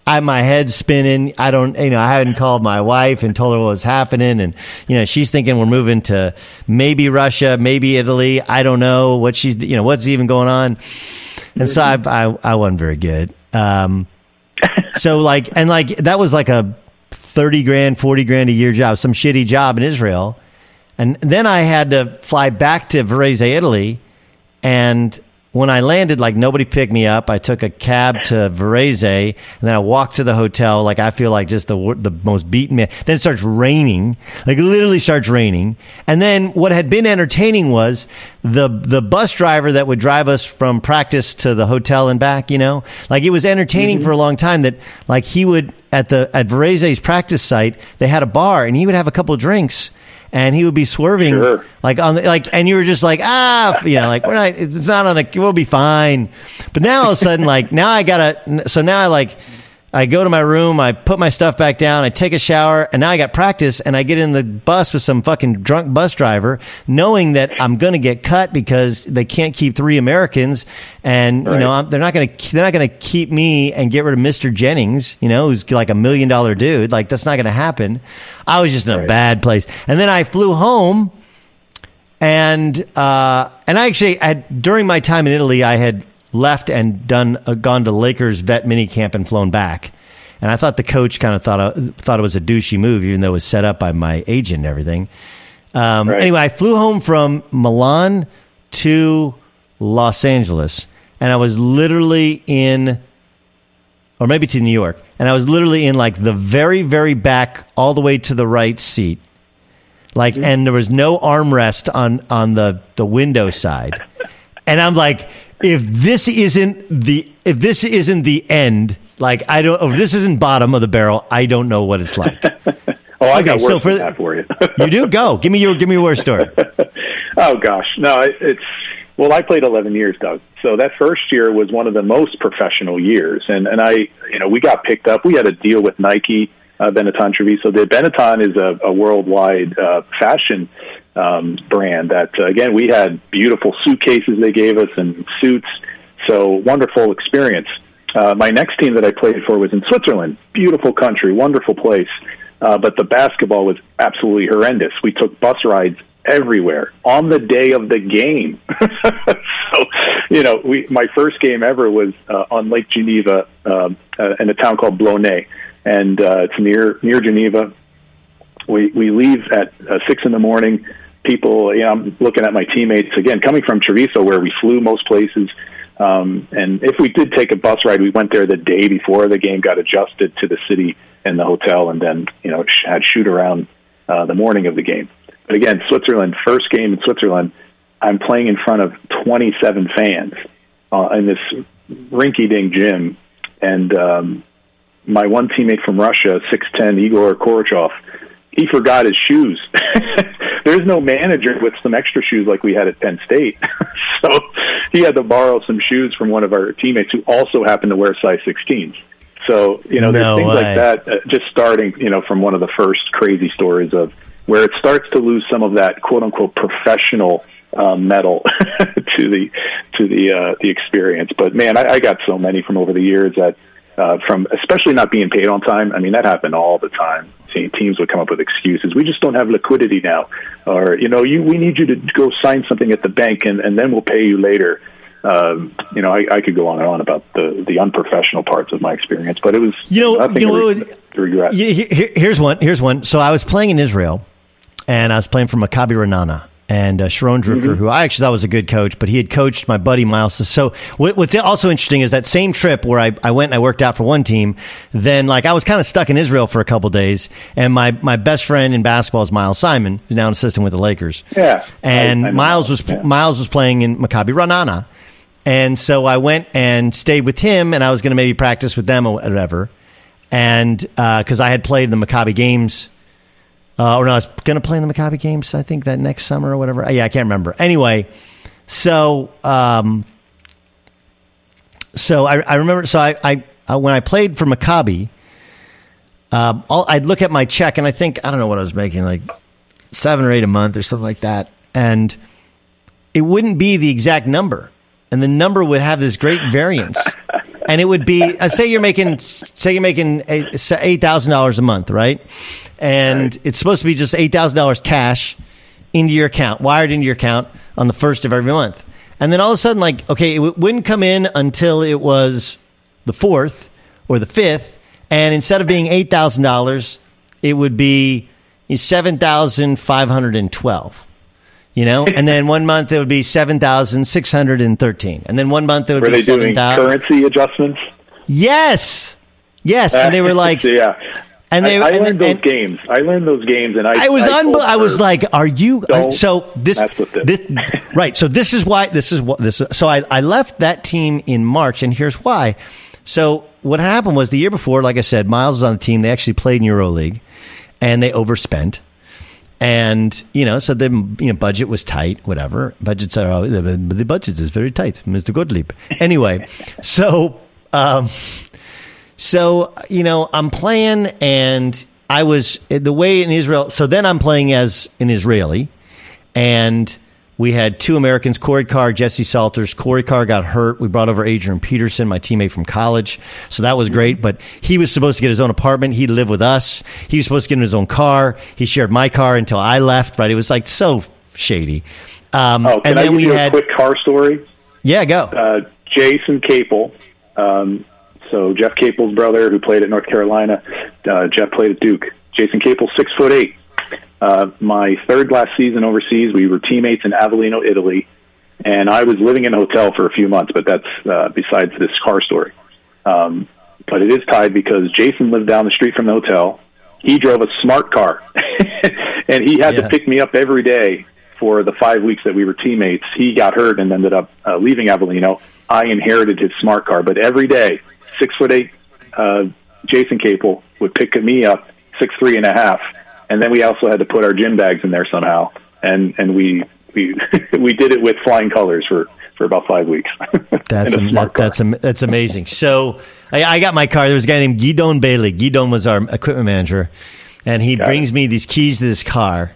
I, my head's spinning. I don't, you know, I hadn't called my wife and told her what was happening. And, you know, she's thinking we're moving to maybe Russia, maybe Italy. I don't know what she's, you know, what's even going on. And so I, I, I wasn't very good. Um, so like, and like, that was like a thirty grand, forty grand a year job, some shitty job in Israel. And then I had to fly back to Varese, Italy. And when I landed, like, nobody picked me up. I took a cab to Varese, and then I walked to the hotel. Like, I feel like just the the most beaten man. Then it starts raining. Like, it literally starts raining. And then what had been entertaining was the the bus driver that would drive us from practice to the hotel and back, you know? Like, it was entertaining mm-hmm. for a long time that, like, he would, at the at Varese's practice site, they had a bar, and he would have a couple of drinks. And he would be swerving, sure. like on the, like, and you were just like, ah, you know, like we're not, it's not on a, we'll be fine. But now all of a sudden, like now I gotta, so now I like, I go to my room, I put my stuff back down, I take a shower, and now I got practice, and I get in the bus with some fucking drunk bus driver, knowing that I'm gonna get cut because they can't keep three Americans, and right. you know I'm, they're not gonna they're not gonna keep me and get rid of Mister Jennings, you know, who's like a million dollar dude. Like that's not gonna happen. I was just in a right. bad place, and then I flew home, and uh, and I actually had during my time in Italy, I had left and done uh, gone to Lakers vet mini camp and flown back, and I thought the coach kind of thought uh, thought it was a douchey move, even though it was set up by my agent and everything. Um, right. Anyway, I flew home from Milan to Los Angeles, and I was literally in, or maybe to New York, and I was literally in like the very very back, all the way to the right seat, like, mm-hmm. and there was no armrest on on the the window side, and I'm like, if this isn't the if this isn't the end, like I don't, if this isn't bottom of the barrel, I don't know what it's like. oh, I okay, got worse so for, than that for you. You do? Go. Give me your give me your worst story. Oh gosh, no, it, it's well, I played eleven years, Doug. So that first year was one of the most professional years, and and I, you know, we got picked up. We had a deal with Nike, uh, Benetton Treviso. The Benetton is a, a worldwide uh, fashion um, brand that, uh, again, we had beautiful suitcases they gave us and suits. So wonderful experience. Uh, my next team that I played for was in Switzerland. Beautiful country, wonderful place. Uh, but the basketball was absolutely horrendous. We took bus rides everywhere on the day of the game. So, you know, we, my first game ever was uh, on Lake Geneva um, uh, in a town called Blonay. And uh, it's near near Geneva. We we leave at uh, six in the morning. People, you know, I'm looking at my teammates again, coming from Treviso, where we flew most places. Um, and if we did take a bus ride, we went there the day before the game, got adjusted to the city and the hotel, and then you know had shoot around uh, the morning of the game. But again, Switzerland, first game in Switzerland, I'm playing in front of twenty-seven fans uh, in this rinky-dink gym, and um, my one teammate from Russia, six ten, Igor Korochov, he forgot his shoes. There's no manager with some extra shoes like we had at Penn State. So he had to borrow some shoes from one of our teammates who also happened to wear size sixteens. So, you know, there's no things way. like that, uh, just starting, you know, from one of the first crazy stories of where it starts to lose some of that quote-unquote professional uh, metal to the to the uh, the experience. But, man, I, I got so many from over the years that Uh, from especially not being paid on time. I mean, that happened all the time. See, teams would come up with excuses. We just don't have liquidity now. Or, you know, you we need you to go sign something at the bank and, and then we'll pay you later. Um, you know, I, I could go on and on about the, the unprofessional parts of my experience, but it was you know, nothing you know, to, to regret. Here, here's one. Here's one. So I was playing in Israel, and I was playing for Maccabi Ra'anana. And uh, Sharon Drucker, mm-hmm. who I actually thought was a good coach, but he had coached my buddy Miles. So what, what's also interesting is that same trip where I, I went and I worked out for one team, then like I was kind of stuck in Israel for a couple of days, and my, my best friend in basketball is Miles Simon, who's now an assistant with the Lakers. Yeah, and I, I Miles was yeah. Miles was playing in Maccabi Ra'anana, and so I went and stayed with him, and I was going to maybe practice with them or whatever, and because uh, I had played the Maccabi games. Uh, or no, I was going to play in the Maccabi games, I think, that next summer or whatever. Yeah, I can't remember. Anyway, so um, so I, I remember, so I, I, I when I played for Maccabi, um, all, I'd look at my check, and I think, I don't know what I was making, like seven or eight a month or something like that, and it wouldn't be the exact number, and the number would have this great variance. and it would be uh, say you're making say you're making eight thousand dollars a month, right? And right. It's supposed to be just eight thousand dollars cash into your account, wired into your account on the first of every month. And then all of a sudden, like, okay, it w- wouldn't come in until it was the fourth or the fifth. And instead of being eight thousand dollars, it would be seven thousand five hundred twelve. You know, and then one month it would be seven thousand six hundred thirteen. And then one month it would were be they doing currency adjustments? Yes. Yes. And they were like, yeah. And they, I, I and, learned and, those games. I learned those games, and I. I was I, unbe- I was like, "Are you?" I, so this, this. this, right? So this is why this is what this. So I, I left that team in March, and here's why. So what happened was the year before, like I said, Miles was on the team. They actually played in EuroLeague, and they overspent. And you know, so the you know budget was tight. Whatever budgets are, the budget is very tight, Mister Gottlieb. Anyway, so. Um, So, you know, I'm playing, and I was the way in Israel. So then I'm playing as an Israeli, and we had two Americans, Corey Carr, Jesse Salters. Corey Carr got hurt. We brought over Adrian Peterson, my teammate from college. So that was great. But he was supposed to get his own apartment. He'd live with us. He was supposed to get in his own car. He shared my car until I left. Right? It was like so shady. Um, oh, can and I then give we you had a quick car story? Yeah, go. Uh, Jason Capel. Um, So Jeff Capel's brother, who played at North Carolina, uh, Jeff played at Duke. Jason Capel, six foot eight. Uh, my third last season overseas, we were teammates in Avellino, Italy, and I was living in a hotel for a few months. But that's uh, besides this car story. Um, but it is tied because Jason lived down the street from the hotel. He drove a smart car, and he had yeah. to pick me up every day for the five weeks that we were teammates. He got hurt and ended up uh, leaving Avellino. I inherited his smart car, but every day. Six foot eight, uh, Jason Capel would pick me up, six three and a half, and then we also had to put our gym bags in there somehow, and and we we we did it with flying colors for, for about five weeks. That's am, that, that's am, that's amazing. So I, I got my car. There was a guy named Guidon Bailey. Guidon was our equipment manager, and he got brings it. me these keys to this car,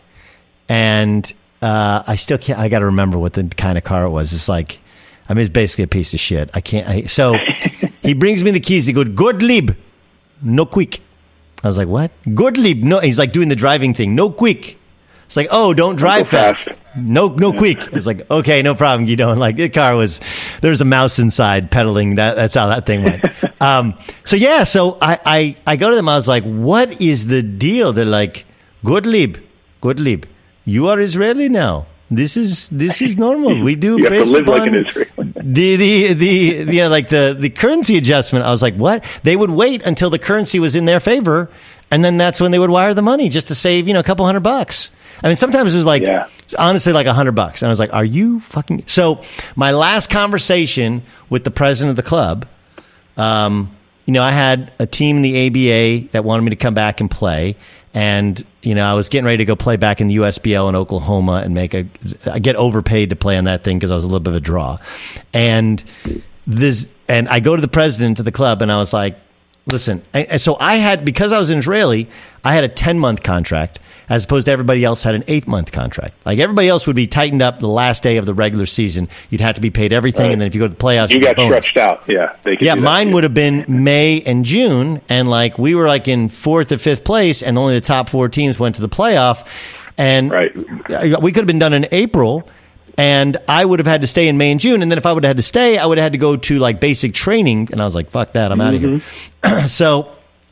and uh, I still can't. I got to remember what the kind of car it was. It's like. I mean, it's basically a piece of shit. I can't. I, so he brings me the keys. He goes, Gottlieb, no quick. I was like, what? Gottlieb, no. He's like doing the driving thing. No quick. It's like, oh, don't drive don't fast. fast. No, no quick. It's like, okay, no problem. You don't like the car was. There was a mouse inside pedaling. That that's how that thing went. um, so yeah. So I, I I go to them. I was like, what is the deal? They're like, Gottlieb, Gottlieb, you are Israeli now. This is this is normal. We do you based have to live upon like an Israeli. the the the the uh, like the the currency adjustment. I was like, what? They would wait until the currency was in their favor, and then that's when they would wire the money just to save you know a couple hundred bucks. I mean, sometimes it was like yeah. honestly like a hundred bucks, and I was like, are you fucking? So my last conversation with the president of the club, um, you know, I had a team in the A B A that wanted me to come back and play. And, you know, I was getting ready to go play back in the U S B L in Oklahoma and make a, I get overpaid to play on that thing because I was a little bit of a draw. And this, and I go to the president of the club and I was like, listen, and so I had, because I was an Israeli, I had a ten month contract as opposed to everybody else had an eight month contract. Like everybody else would be tightened up the last day of the regular season. You'd have to be paid everything. Right. And then if you go to the playoffs, you got stretched out. Yeah. They could yeah. do Mine that. would have been May and June. And like we were like in fourth or fifth place and only the top four teams went to the playoff. And right. we could have been done in April. And I would have had to stay in May and June. And then if I would have had to stay, I would have had to go to like basic training. And I was like, fuck that. I'm mm-hmm. out of here. so,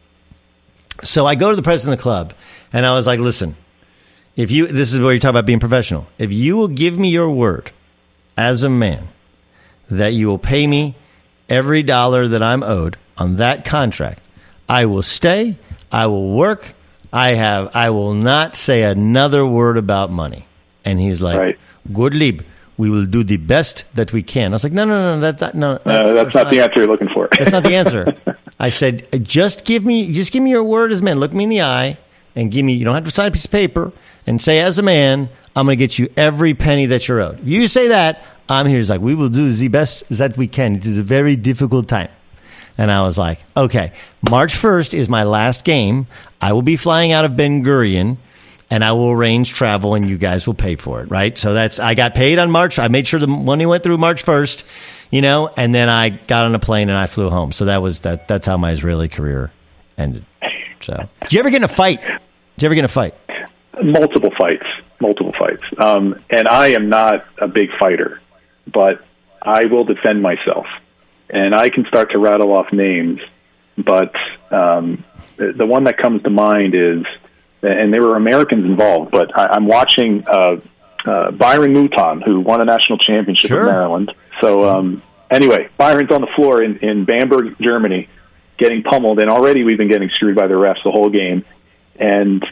so I go to the president of the club and I was like, listen, if you, this is where you talk about being professional. If you will give me your word as a man that you will pay me every dollar that I'm owed on that contract, I will stay. I will work. I have, I will not say another word about money. And he's like, right. Gottlieb, we will do the best that we can. I was like, no, no, no, that's not, no, that's, uh, that's, that's not, not the answer you're looking for. That's not the answer. I said, just give me, just give me your word as a man. Look me in the eye and give me, you don't have to sign a piece of paper and say, as a man, I'm going to get you every penny that you're owed. If you say that, I'm here. He's like, we will do the best that we can. It is a very difficult time. And I was like, okay, March first is my last game. I will be flying out of Ben Gurion. And I will arrange travel, and you guys will pay for it, right? So that's I got paid on March. I made sure the money went through March first, you know, and then I got on a plane and I flew home. So that was that. That's how my Israeli career ended. So, did you ever get in a fight? Did you ever get in a fight? Multiple fights, multiple fights. Um, and I am not a big fighter, but I will defend myself. And I can start to rattle off names, but um, the, the one that comes to mind is, and there were Americans involved, but I, I'm watching uh, uh, Byron Mouton, who won a national championship Sure. in Maryland. So um, anyway, Byron's on the floor in, in Bamberg, Germany, getting pummeled, and already we've been getting screwed by the refs the whole game. And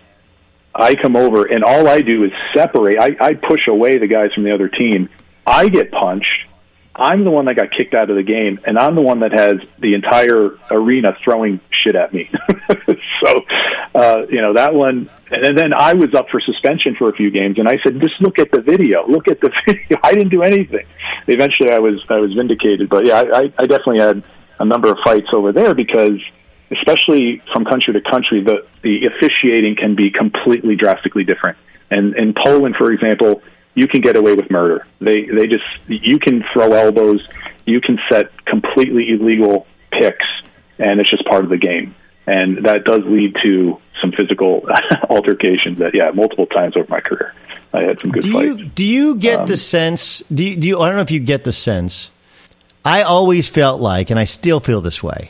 I come over, and all I do is separate. I, I push away the guys from the other team. I get punched. I'm the one that got kicked out of the game, and I'm the one that has the entire arena throwing shit at me. so, uh, you know, that one. And then I was up for suspension for a few games, and I said, just look at the video. Look at the video. I didn't do anything. Eventually, I was I was vindicated. But, yeah, I, I definitely had a number of fights over there because, especially from country to country, the, the officiating can be completely drastically different. And in Poland, for example, you can get away with murder. They they just, you can throw elbows, you can set completely illegal picks, and it's just part of the game. And that does lead to some physical altercations that, yeah, multiple times over my career. I had some good do fights. You, do you get um, the sense, do you, do you, I don't know if you get the sense, I always felt like, and I still feel this way,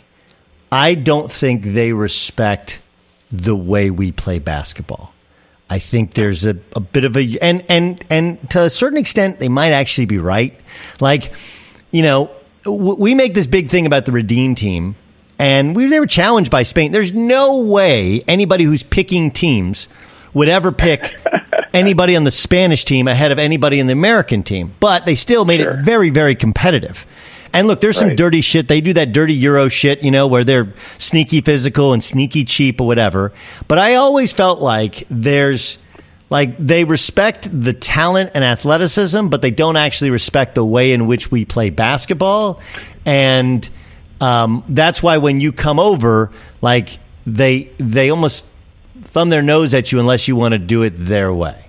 I don't think they respect the way we play basketball. I think there's a, a bit of a, and, and, and to a certain extent, they might actually be right. Like, you know, w- we make this big thing about the Redeem team, and we they were challenged by Spain. There's no way anybody who's picking teams would ever pick anybody on the Spanish team ahead of anybody in the American team. But they still made Sure. it very, very competitive. And look, there's some Right. dirty shit. They do that dirty Euro shit, you know, where they're sneaky physical and sneaky cheap or whatever. But I always felt like there's, like, they respect the talent and athleticism, but they don't actually respect the way in which we play basketball. And um, that's why when you come over, like, they they almost thumb their nose at you unless you want to do it their way.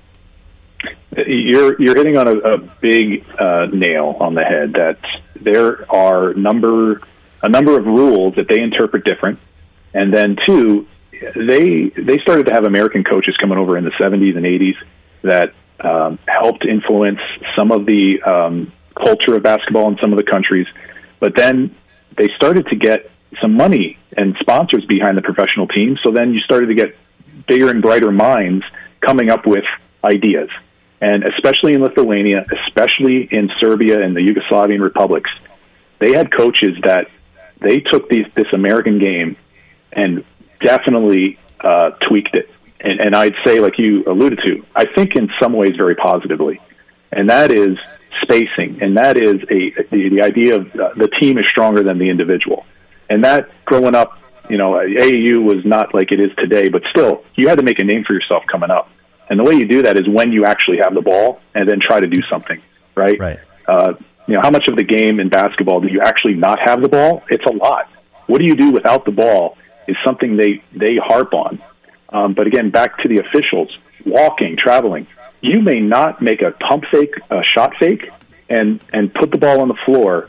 You're you're hitting on a, a big uh, nail on the head. That there are number a number of rules that they interpret different, and then two, they they started to have American coaches coming over in the seventies and eighties that um, helped influence some of the um, culture of basketball in some of the countries, but then they started to get some money and sponsors behind the professional team. So then you started to get bigger and brighter minds coming up with ideas. And especially in Lithuania, especially in Serbia and the Yugoslavian republics, they had coaches that they took these, this American game and definitely uh, tweaked it. And, and I'd say, like you alluded to, I think in some ways very positively. And that is spacing. And that is a the, the idea of uh, the team is stronger than the individual. And that, growing up, you know, A A U was not like it is today, but still, you had to make a name for yourself coming up. And the way you do that is when you actually have the ball and then try to do something, right? Right. Uh, you know, how much of the game in basketball do you actually not have the ball? It's a lot. What do you do without the ball is something they, they harp on. Um, but again, back to the officials, walking, traveling. You may not make a pump fake, a shot fake, and, and put the ball on the floor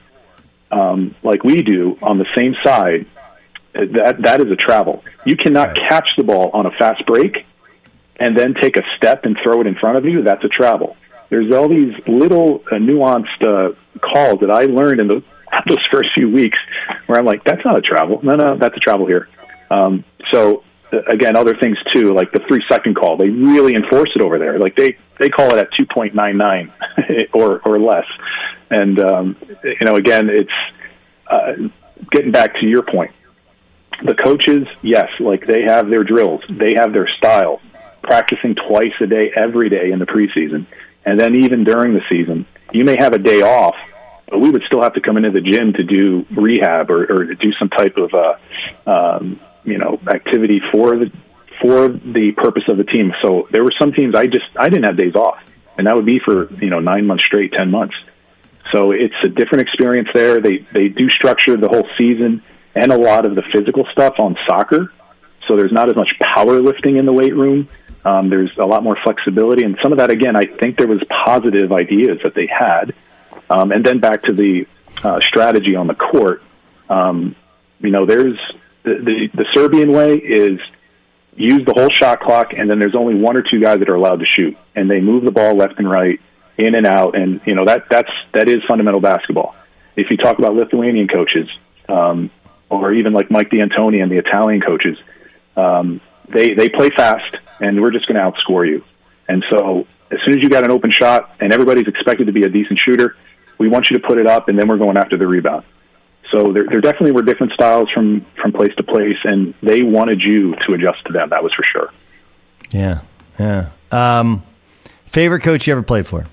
um, like we do on the same side. That That is a travel. You cannot Right. catch the ball on a fast break and then take a step and throw it in front of you. That's a travel. There's all these little uh, nuanced uh, calls that I learned in the, those first few weeks where I'm like, that's not a travel. No, no, that's a travel here. Um, so, uh, again, other things too, like the three-second call. They really enforce it over there. Like they, they call it at two point nine nine or, or less. And, um, you know, again, it's uh, getting back to your point. The coaches, yes, like they have their drills. They have their style. Practicing twice a day, every day in the preseason. And then even during the season, you may have a day off, but we would still have to come into the gym to do rehab or, or to do some type of, uh, um, you know, activity for the, for the purpose of the team. So there were some teams I just, I didn't have days off, and that would be for, you know, nine months straight, ten months. So it's a different experience there. They, they do structure the whole season and a lot of the physical stuff on soccer. So there's not as much power lifting in the weight room. Um, there's a lot more flexibility, and some of that, again, I think there was positive ideas that they had. Um, and then back to the uh, strategy on the court. Um, you know, there's the, the, the Serbian way is use the whole shot clock, and then there's only one or two guys that are allowed to shoot, and they move the ball left and right, in and out, and you know that that's that is fundamental basketball. If you talk about Lithuanian coaches, um, or even like Mike D'Antoni and the Italian coaches, um, they they play fast, and we're just going to outscore you. And so as soon as you got an open shot, and everybody's expected to be a decent shooter, we want you to put it up, and then we're going after the rebound. So there, there definitely were different styles from, from place to place, and they wanted you to adjust to them. That was for sure. Yeah, yeah. Um, favorite coach you ever played for?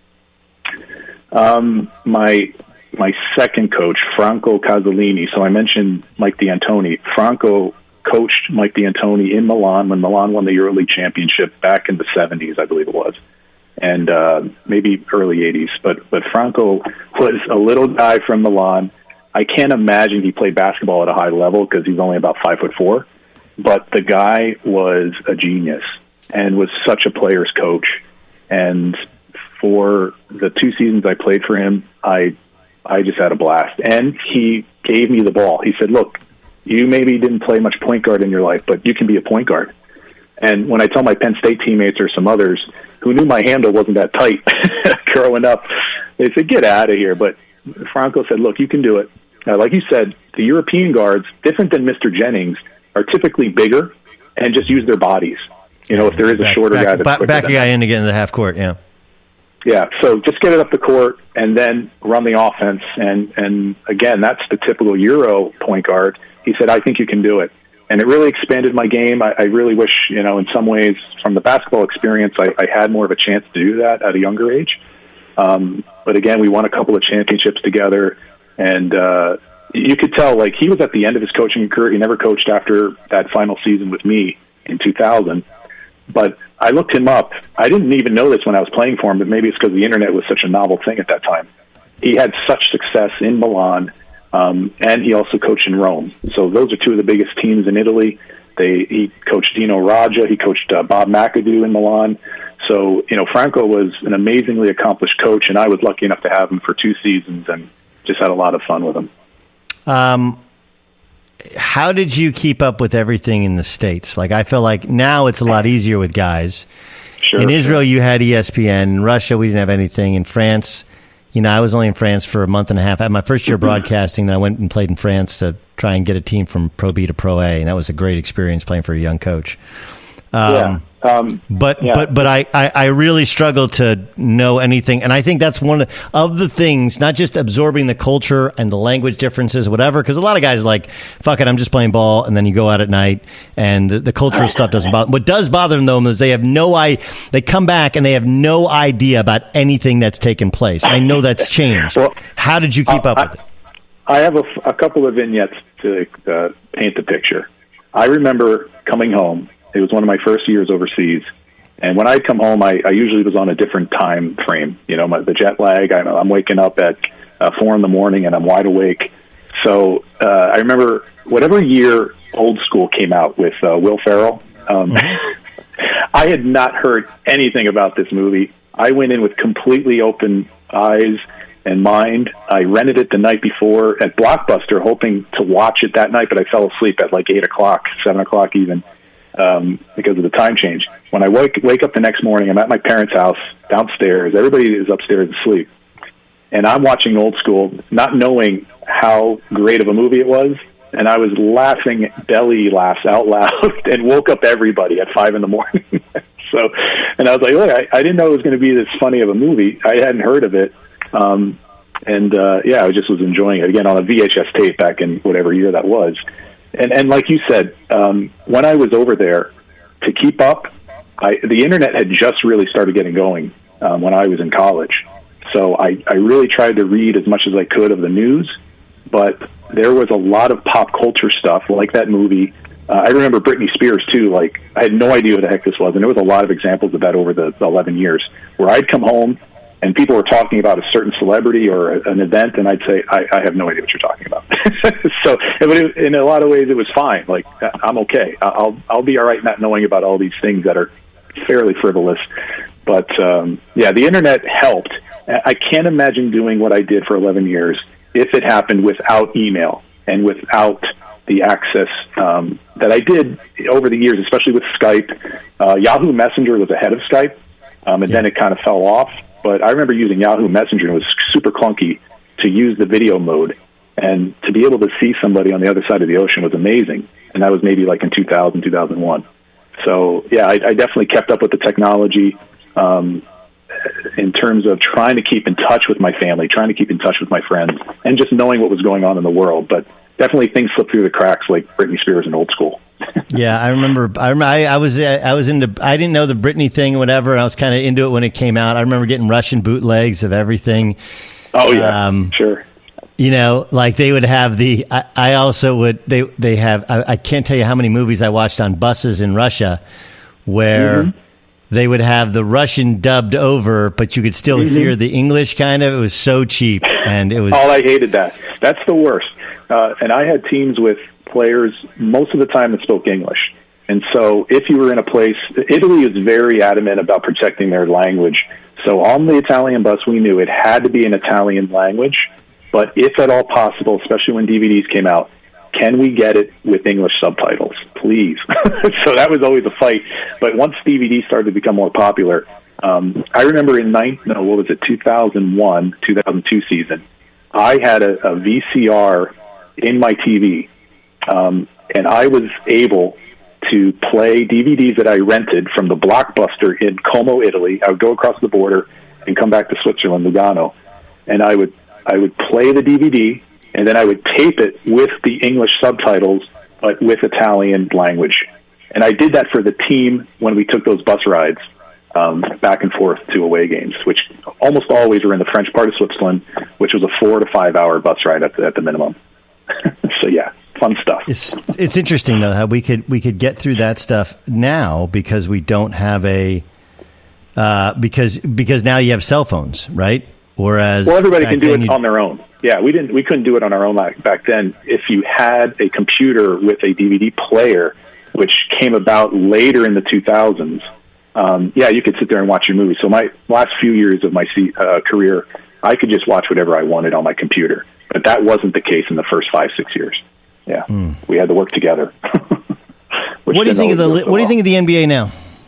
Um, my my second coach, Franco Casalini. So I mentioned Mike D'Antoni. Franco coached Mike D'Antoni in Milan when Milan won the EuroLeague championship back in the seventies, I believe it was, and uh, maybe early eighties. But but Franco was a little guy from Milan. I can't imagine he played basketball at a high level because he's only about five foot four. But the guy was a genius and was such a player's coach. And for the two seasons I played for him, I I just had a blast. And he gave me the ball. He said, look, you maybe didn't play much point guard in your life, but you can be a point guard. And when I tell my Penn State teammates or some others who knew my handle wasn't that tight growing up, they said, get out of here. But Franco said, look, you can do it. Now, like you said, the European guards, different than Mister Jennings, are typically bigger and just use their bodies. You know, if there is a back, shorter back, guy that's back, back a guy them. in to get into the half court, yeah. Yeah, so just get it up the court and then run the offense. And, and again, that's the typical Euro point guard. He said, I think you can do it. And it really expanded my game. I, I really wish, you know, in some ways, from the basketball experience, I, I had more of a chance to do that at a younger age. Um, but again, we won a couple of championships together. And uh, you could tell, like, he was at the end of his coaching career. He never coached after that final season with me in two thousand. But I looked him up. I didn't even know this when I was playing for him, but maybe it's because the internet was such a novel thing at that time. He had such success in Milan, um, and he also coached in Rome. So those are two of the biggest teams in Italy. They He coached Dino Radja. He coached uh, Bob McAdoo in Milan. So, you know, Franco was an amazingly accomplished coach, and I was lucky enough to have him for two seasons and just had a lot of fun with him. Um, how did you keep up with everything in the States? Like, I feel like now it's a lot easier with guys. Sure, in Israel, sure. you had E S P N. In Russia, we didn't have anything. In France, you know, I was only in France for a month and a half. I had my first year broadcasting, then I went and played in France to try and get a team from Pro B to Pro A, and that was a great experience playing for a young coach. Um, yeah. Um, but yeah. but but I, I, I really struggle to know anything, and I think that's one of the, of the things, not just absorbing the culture and the language differences, whatever, because a lot of guys are like, fuck it, I'm just playing ball, and then you go out at night, and the, the cultural stuff doesn't bother. What does bother them, though, is they have no I, they come back and they have no idea about anything that's taken place. I know that's changed. Well, How did you keep uh, up I, with it? I have a, a couple of vignettes to uh, paint the picture. I remember coming home. It was one of my first years overseas. And when I'd come home, I, I usually was on a different time frame. You know, my, the jet lag, I'm, I'm waking up at uh, four in the morning and I'm wide awake. So uh, I remember whatever year Old School came out with uh, Will Ferrell, um, I had not heard anything about this movie. I went in with completely open eyes and mind. I rented it the night before at Blockbuster, hoping to watch it that night, but I fell asleep at like eight o'clock, seven o'clock even. Um, because of the time change. When I wake, wake up the next morning, I'm at my parents' house downstairs. Everybody is upstairs asleep. And I'm watching Old School, not knowing how great of a movie it was. And I was laughing belly laughs out loud and woke up everybody at five in the morning. So, and I was like, look, I, I didn't know it was going to be this funny of a movie. I hadn't heard of it. Um, and, uh, yeah, I just was enjoying it. Again, on a V H S tape back in whatever year that was. And, and like you said, um, when I was over there, to keep up, I, the internet had just really started getting going um, when I was in college. So I, I really tried to read as much as I could of the news, but there was a lot of pop culture stuff like that movie. Uh, I remember Britney Spears, too. Like, I had no idea who the heck this was, and there was a lot of examples of that over the eleven years, where I'd come home and people were talking about a certain celebrity or a, an event, and I'd say, I, I have no idea what you're talking about. So, but it, in a lot of ways, it was fine. Like, I'm okay. I'll I'll be all right not knowing about all these things that are fairly frivolous. But, um, yeah, the internet helped. I can't imagine doing what I did for eleven years if it happened without email and without the access um, that I did over the years, especially with Skype. Uh, Yahoo Messenger was ahead of Skype, um, and yeah. then it kind of fell off. But I remember using Yahoo Messenger, and it was super clunky to use the video mode. And to be able to see somebody on the other side of the ocean was amazing. And that was maybe like in two thousand, two thousand one. So, yeah, I, I definitely kept up with the technology um, in terms of trying to keep in touch with my family, trying to keep in touch with my friends, and just knowing what was going on in the world. But definitely things slipped through the cracks like Britney Spears and Old School. Yeah, I remember. I, remember I, I was I was into. I didn't know the Britney thing or whatever. And I was kind of into it when it came out. I remember getting Russian bootlegs of everything. Oh yeah, um, sure. You know, like they would have the. I, I also would. They they have. I, I can't tell you how many movies I watched on buses in Russia, where mm-hmm. they would have the Russian dubbed over, but you could still mm-hmm. hear the English. Kind of. It was so cheap, and it was. Oh, I hated that. That's the worst. Uh, and I had teams with players most of the time that spoke English. And so if you were in a place, Italy is very adamant about protecting their language. So on the Italian bus, we knew it had to be in Italian language. But if at all possible, especially when D V Ds came out, can we get it with English subtitles, please? So that was always a fight. But once D V Ds started to become more popular, um, I remember in nine, no, what was it, two thousand one, two thousand two season, I had a, a V C R in my T V, um, and I was able to play D V Ds that I rented from the Blockbuster in Como, Italy. I would go across the border and come back to Switzerland, Lugano, and I would I would play the D V D, and then I would tape it with the English subtitles, but with Italian language. And I did that for the team when we took those bus rides um, back and forth to away games, which almost always were in the French part of Switzerland, which was a four to five hour bus ride at the, at the minimum. So yeah, fun stuff. It's it's interesting though how we could we could get through that stuff now because we don't have a uh, because because now you have cell phones, right? Whereas well, everybody can do it on their own. Yeah, we didn't we couldn't do it on our own back then. If you had a computer with a D V D player, which came about later in the two thousands, um, yeah, you could sit there and watch your movie. So my last few years of my uh, career, I could just watch whatever I wanted on my computer. But that wasn't the case in the first five, six years. Yeah, mm. we had to work together. What do you think of the so What well. do you think of the N B A now?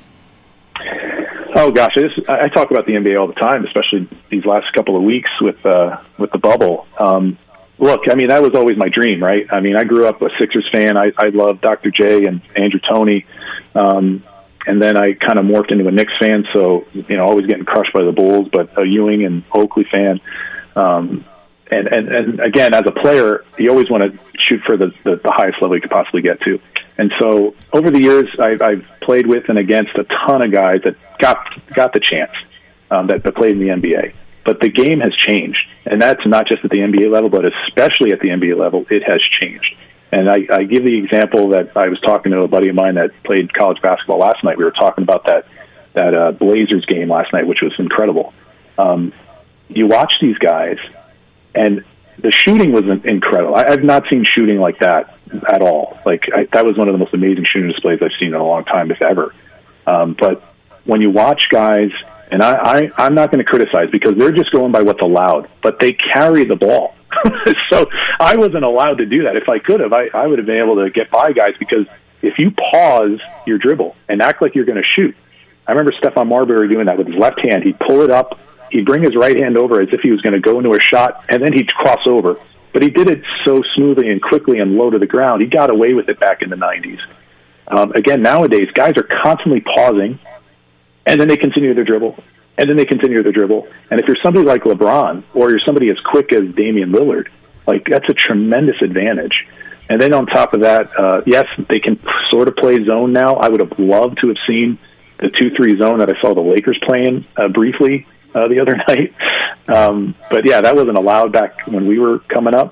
Oh gosh, I, just, I talk about the N B A all the time, especially these last couple of weeks with uh, with the bubble. Um, look, I mean, that was always my dream, right? I mean, I grew up a Sixers fan. I, I loved Doctor J and Andrew Toney, um, and then I kind of morphed into a Knicks fan. So you know, always getting crushed by the Bulls, but a Ewing and Oakley fan. Um, And, and, and again, as a player, you always want to shoot for the, the, the highest level you could possibly get to. And so over the years, I've, I've played with and against a ton of guys that got got the chance um, that, that played in the N B A. But the game has changed. And that's not just at the N B A level, but especially at the N B A level, it has changed. And I, I give the example that I was talking to a buddy of mine that played college basketball last night. We were talking about that, that uh, Blazers game last night, which was incredible. Um, you watch these guys, and the shooting was incredible. I, I've not seen shooting like that at all. Like I, that was one of the most amazing shooting displays I've seen in a long time, if ever. Um, but when you watch guys, and I, I, I'm not going to criticize because they're just going by what's allowed, but they carry the ball. So I wasn't allowed to do that. If I could have, I, I would have been able to get by guys because if you pause your dribble and act like you're going to shoot, I remember Stephon Marbury doing that with his left hand. He'd pull it up. He'd bring his right hand over as if he was going to go into a shot, and then he'd cross over. But he did it so smoothly and quickly and low to the ground. He got away with it back in the nineties. Um, again, nowadays, guys are constantly pausing, and then they continue their dribble, and then they continue their dribble. And if you're somebody like LeBron, or you're somebody as quick as Damian Lillard, like that's a tremendous advantage. And then on top of that, uh, yes, they can sort of play zone now. I would have loved to have seen the two three zone that I saw the Lakers playing uh, briefly Uh, the other night. Um, but yeah, that wasn't allowed back when we were coming up.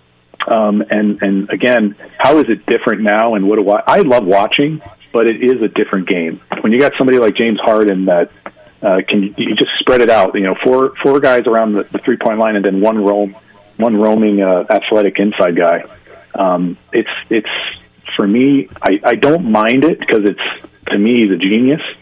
Um, and, and again, how is it different now? And what do I, I love watching, but it is a different game. When you got somebody like James Harden that uh, can, you just spread it out, you know, four, four guys around the, the three point line and then one roam, one roaming uh, athletic inside guy. Um, it's, it's for me, I, I don't mind it because it's, to me, he's a genius.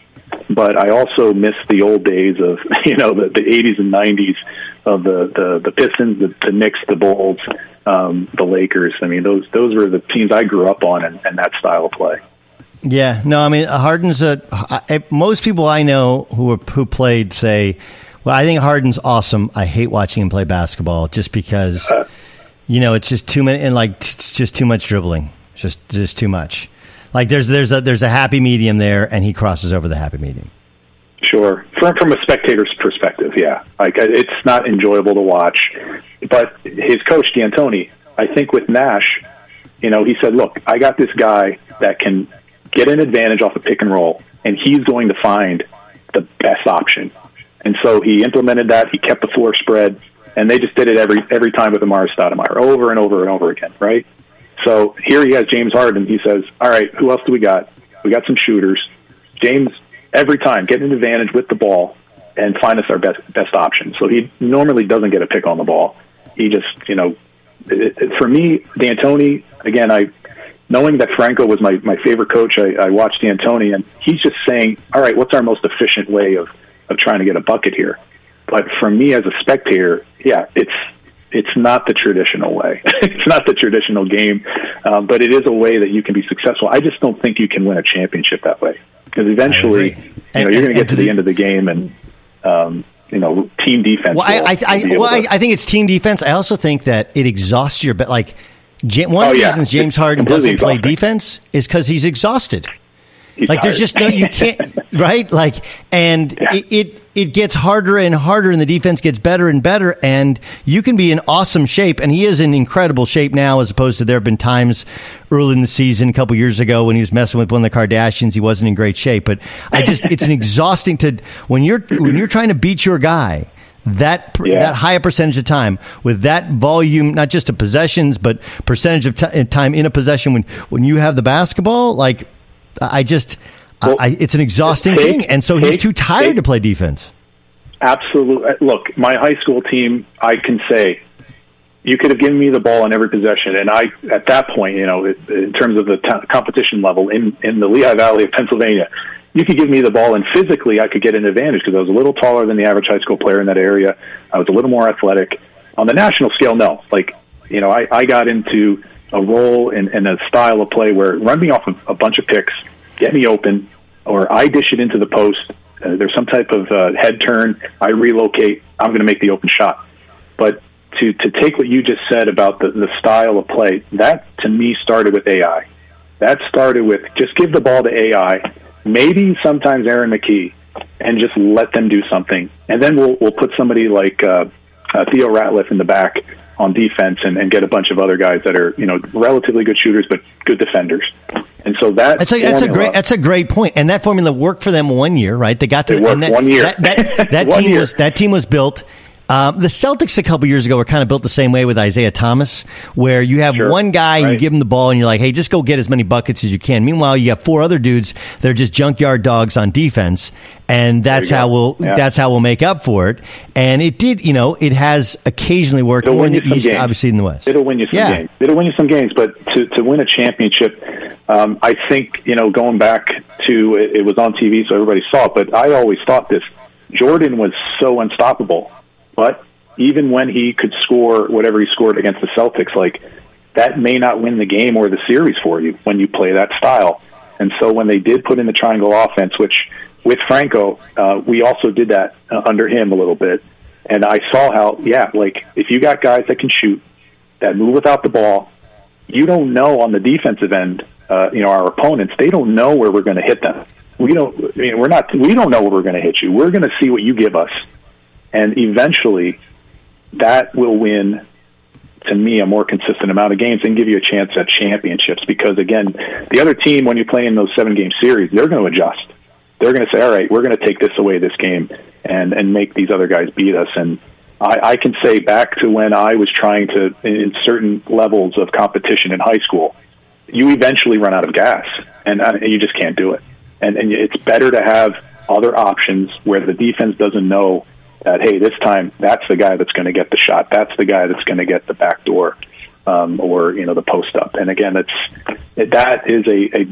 but I also miss the old days of, you know, the, the eighties and nineties of the, the, the Pistons, the, the Knicks, the Bulls, um, the Lakers. I mean, those those were the teams I grew up on and, and that style of play. Yeah, no, I mean, Harden's a, I, most people I know who are, who played say, well, I think Harden's awesome. I hate watching him play basketball just because, uh, you know, it's just too many, and like, it's just too much dribbling. It's just, just too much. Like there's, there's a, there's a happy medium there, and he crosses over the happy medium. Sure. From, from a spectator's perspective, yeah. Like, it's not enjoyable to watch, but his coach, D'Antoni, I think with Nash, you know, he said, look, I got this guy that can get an advantage off a pick and roll, and he's going to find the best option. And so he implemented that. He kept the floor spread, and they just did it every every time with Amar'e Stoudemire, over and over and over again, right? So here he has James Harden. He says, all right, who else do we got? We got some shooters. James, every time, get an advantage with the ball and find us our best best option. So he normally doesn't get a pick on the ball. He just, you know, it, it, for me, D'Antoni, again, I knowing that Franco was my, my favorite coach, I, I watched D'Antoni, and he's just saying, all right, what's our most efficient way of, of trying to get a bucket here? But for me as a spectator, yeah, it's it's not the traditional way. It's not the traditional game, um, but it is a way that you can be successful. I just don't think you can win a championship that way, because eventually, you know, and, you're going to get to the, the end of the game and, um, you know, team defense. Well, I, I, I, well I, I think it's team defense. I also think that it exhausts your, but like, one of oh, the yeah. reasons James Harden doesn't play defense is because he's exhausted. He's like, tired. there's just no, you can't, right? Like, and yeah. it, it it gets harder and harder, and the defense gets better and better, and you can be in awesome shape, and he is in incredible shape now, as opposed to there have been times early in the season, a couple years ago, when he was messing with one of the Kardashians, he wasn't in great shape. But I just, it's an exhausting to, when you're when you're trying to beat your guy, that yeah. that higher percentage of time with that volume, not just of possessions, but percentage of t- time in a possession when, when you have the basketball, like, I just, well, I, it's an exhausting take, thing. And so take, he's too tired take, to play defense. Absolutely. Look, my high school team, I can say, you could have given me the ball on every possession. And I, at that point, you know, in terms of the t- competition level in, in the Lehigh Valley of Pennsylvania, you could give me the ball, and physically I could get an advantage because I was a little taller than the average high school player in that area. I was a little more athletic. On the national scale, no. Like, you know, I, I got into a role and, and a style of play where run me off a, a bunch of picks, get me open, or I dish it into the post. Uh, there's some type of uh, head turn. I relocate. I'm going to make the open shot. But to, to take what you just said about the, the style of play, that to me started with A I. That started with just give the ball to A I, maybe sometimes Aaron McKee, and just let them do something. And then we'll we'll put somebody like uh, uh, Theo Ratliff in the back on defense and, and get a bunch of other guys that are, you know, relatively good shooters but good defenders. And so that that's a, that's a great that's a great point. And that formula worked for them one year, right? They got to it worked that, one year. That, that, that one team year. was that team was built. Um, the Celtics a couple years ago were kind of built the same way with Isaiah Thomas, where you have sure. one guy and right. you give him the ball and you're like, hey, just go get as many buckets as you can. Meanwhile, you have four other dudes that are just junkyard dogs on defense, and that's how we'll yeah. that's how we'll make up for it. And it did, you know, it has occasionally worked It'll more in the East, games. obviously in the West. It'll win you some yeah. games. It'll win you some games, but to to win a championship, um, I think, you know, going back to it, it was on T V, so everybody saw it. But I always thought this: Jordan was so unstoppable, but even when he could score whatever he scored against the Celtics, like, that may not win the game or the series for you when you play that style. And so when they did put in the triangle offense, which with Franco, uh, we also did that uh, under him a little bit. And I saw how, yeah, like, if you got guys that can shoot, that move without the ball, you don't know on the defensive end, uh, you know, our opponents, they don't know where we're going to hit them. We don't, I mean, we're not, we don't know where we're going to hit you. We're going to see what you give us. And eventually, that will win, to me, a more consistent amount of games and give you a chance at championships. Because, again, the other team, when you play in those seven-game series, they're going to adjust. They're going to say, all right, we're going to take this away this game and, and make these other guys beat us. And I, I can say back to when I was trying to, in certain levels of competition in high school, you eventually run out of gas, and, and you just can't do it. And, and it's better to have other options where the defense doesn't know that, hey, this time that's the guy that's going to get the shot. That's the guy that's going to get the back door um, or, you know, the post up. And again, it's it, that is a, a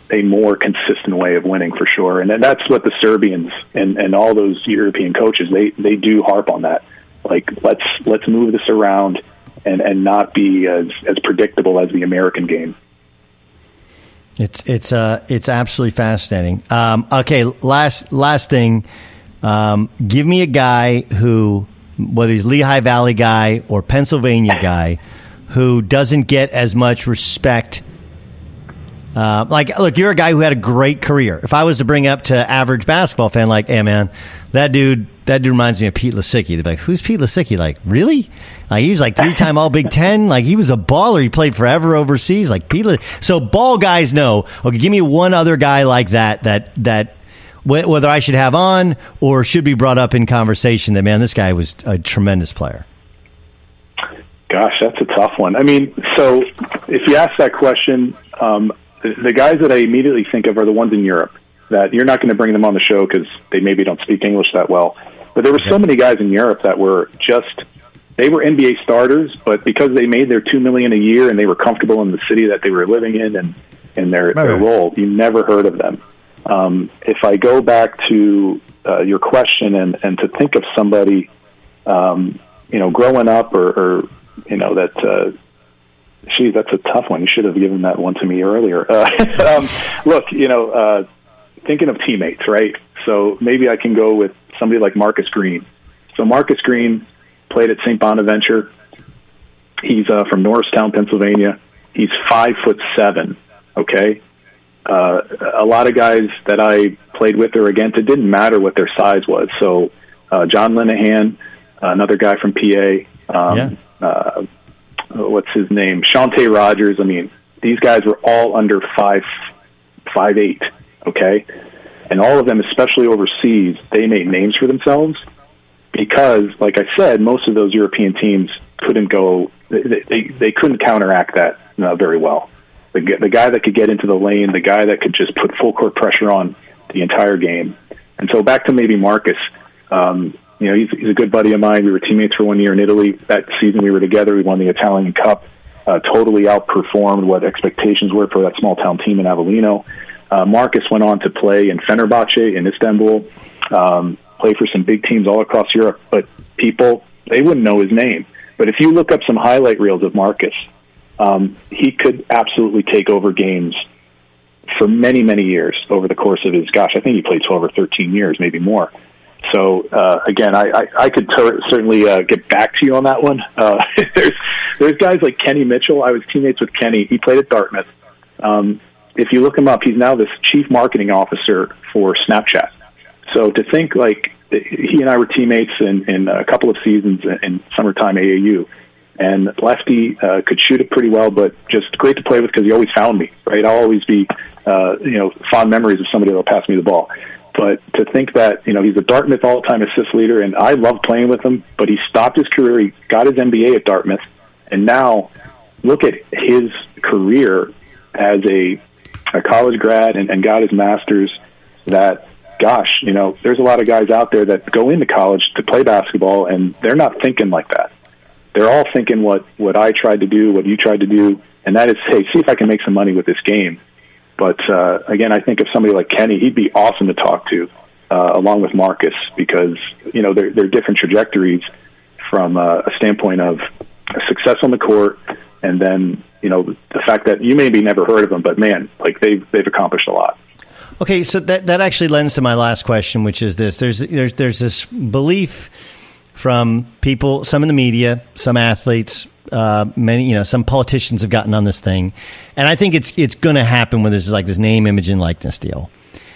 a more consistent way of winning for sure. And that's what the Serbians and, and all those European coaches, they, they do harp on that. Like, let's, let's move this around and, and not be as, as predictable as the American game. It's, it's, uh, it's absolutely fascinating. Um, okay. Last, last thing, um, give me a guy who, whether he's Lehigh Valley guy or Pennsylvania guy, who doesn't get as much respect. Uh, like, look, you're a guy who had a great career. If I was to bring up to average basketball fan, like, hey, man, that dude, that dude reminds me of Pete Lisicki. They'd be like, who's Pete Lisicki? Like, really? Like, he was like three-time All Big Ten. Like, he was a baller. He played forever overseas. Like, Pete. Lis- so ball guys know. Okay, give me one other guy like that that that wh- whether I should have on or should be brought up in conversation. That man, this guy was a tremendous player. Gosh, that's a tough one. I mean, so if you ask that question. Um, The guys that I immediately think of are the ones in Europe that you're not going to bring them on the show because they maybe don't speak English that well. But there were so many guys in Europe that were just, they were N B A starters, but because they made their two million dollars a year and they were comfortable in the city that they were living in and in their, right. their role, you never heard of them. Um, if I go back to uh, your question and, and to think of somebody, um, you know, growing up or, or you know, that, uh, Geez, that's a tough one. You should have given that one to me earlier. Uh, um, look, you know, uh, thinking of teammates, right? So maybe I can go with somebody like Marcus Green. So Marcus Green played at Saint Bonaventure. He's uh, from Norristown, Pennsylvania. He's five foot seven. Okay, uh, a lot of guys that I played with or against, it didn't matter what their size was. So uh, John Linehan, another guy from P A. Um, yeah. Uh, what's his name? Shante Rogers. I mean, these guys were all under five, five eight. Okay, and all of them, especially overseas, they made names for themselves because, like I said, most of those European teams couldn't go. They they, they couldn't counteract that uh, very well. The the guy that could get into the lane, the guy that could just put full court pressure on the entire game. And so back to maybe Marcus. Um, You know, he's, he's a good buddy of mine. We were teammates for one year in Italy. That season we were together. We won the Italian Cup, uh, totally outperformed what expectations were for that small-town team in Avellino. Uh, Marcus went on to play in Fenerbahce in Istanbul, um, play for some big teams all across Europe. But people, they wouldn't know his name. But if you look up some highlight reels of Marcus, um, he could absolutely take over games for many, many years over the course of his, gosh, I think he played twelve or thirteen years, maybe more. So, uh, again, I, I, I could ter- certainly uh, get back to you on that one. Uh, there's there's guys like Kenny Mitchell. I was teammates with Kenny. He played at Dartmouth. Um, if you look him up, he's now the chief marketing officer for Snapchat. So to think like he and I were teammates in, in a couple of seasons in summertime A A U. And Lefty uh, could shoot it pretty well, but just great to play with because he always found me, right? I'll always be, uh, you know, fond memories of somebody that will pass me the ball. But to think that, you know, he's a Dartmouth all-time assist leader, and I love playing with him, but he stopped his career. He got his M B A at Dartmouth, and now look at his career as a, a college grad and, and got his master's that, gosh, you know, there's a lot of guys out there that go into college to play basketball, and they're not thinking like that. They're all thinking what, what I tried to do, what you tried to do, and that is, hey, see if I can make some money with this game. But, uh, again, I think of somebody like Kenny, he'd be awesome to talk to, uh, along with Marcus, because, you know, they're, they're different trajectories from uh, a standpoint of success on the court, and then, you know, the fact that you maybe never heard of them, but, man, like, they've, they've accomplished a lot. Okay, so that, that actually lends to my last question, which is this. There's, there's, there's this belief from people, some in the media, some athletes, Uh, many, you know, some politicians have gotten on this thing, and I think it's it's going to happen when there's like this name, image, and likeness deal.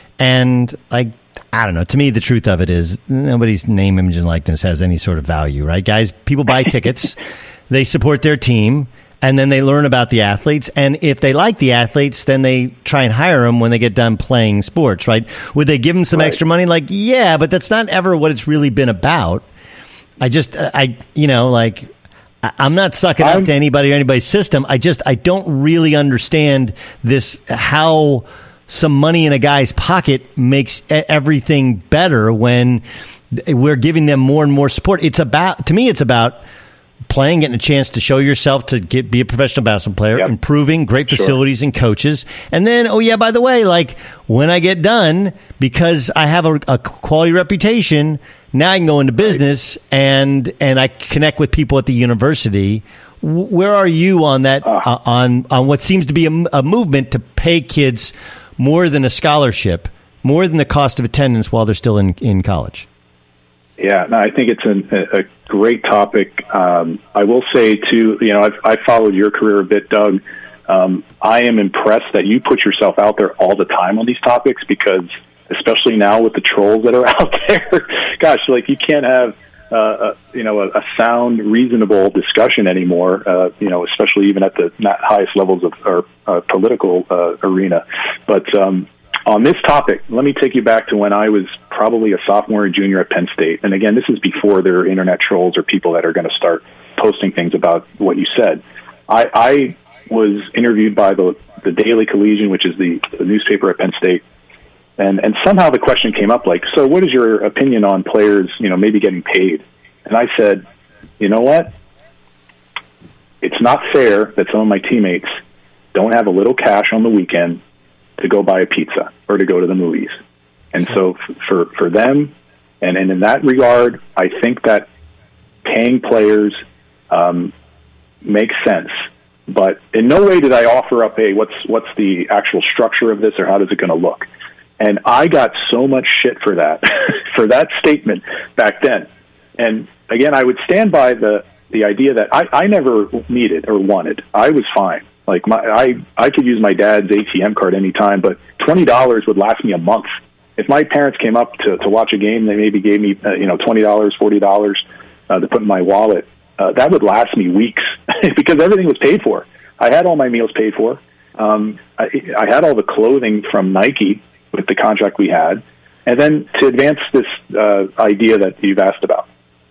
And like, I don't know. To me, the truth of it is nobody's name, image, and likeness has any sort of value, right, guys? People buy tickets, they support their team, and then they learn about the athletes. And if they like the athletes, then they try and hire them when they get done playing sports, right? Would they give them some right. extra money? Like, yeah, but that's not ever what it's really been about. I just, I, you know, like. I'm not sucking up to anybody or anybody's system. I just, I don't really understand this, how some money in a guy's pocket makes everything better when we're giving them more and more support. It's about, to me, it's about playing, getting a chance to show yourself to get be a professional basketball player, yep. improving, great facilities sure. and coaches. And then, oh, yeah, by the way, like when I get done, because I have a, a quality reputation, now I can go into business right. and and I connect with people at the university. Where are you on that, uh, uh, on, on what seems to be a, a movement to pay kids more than a scholarship, more than the cost of attendance while they're still in, in college? Yeah, no, I think it's an, a great topic. Um, I will say, too, you know, I've, I've followed your career a bit, Doug. Um, I am impressed that you put yourself out there all the time on these topics because, especially now with the trolls that are out there, gosh, like you can't have, uh, a, you know, a, a sound, reasonable discussion anymore, uh, you know, especially even at the not highest levels of our uh, political uh, arena. But um on this topic, let me take you back to when I was probably a sophomore or junior at Penn State. And again, this is before there are internet trolls or people that are going to start posting things about what you said. I, I was interviewed by the, the Daily Collegian, which is the, the newspaper at Penn State. And, and somehow the question came up like, so what is your opinion on players, you know, maybe getting paid? And I said, you know what? It's not fair that some of my teammates don't have a little cash on the weekend to go buy a pizza or to go to the movies. And so for, for them, and, and in that regard, I think that paying players um, makes sense. But in no way did I offer up, hey, what's what's the actual structure of this or how is it going to look? And I got so much shit for that, for that statement back then. And again, I would stand by the, the idea that I, I never needed or wanted. I was fine. Like my, I, I could use my dad's A T M card anytime, but twenty dollars would last me a month. If my parents came up to, to watch a game, they maybe gave me, uh, you know, twenty dollars, forty dollars uh, to put in my wallet. Uh, that would last me weeks because everything was paid for. I had all my meals paid for. Um, I, I had all the clothing from Nike with the contract we had. And then to advance this uh, idea that you've asked about,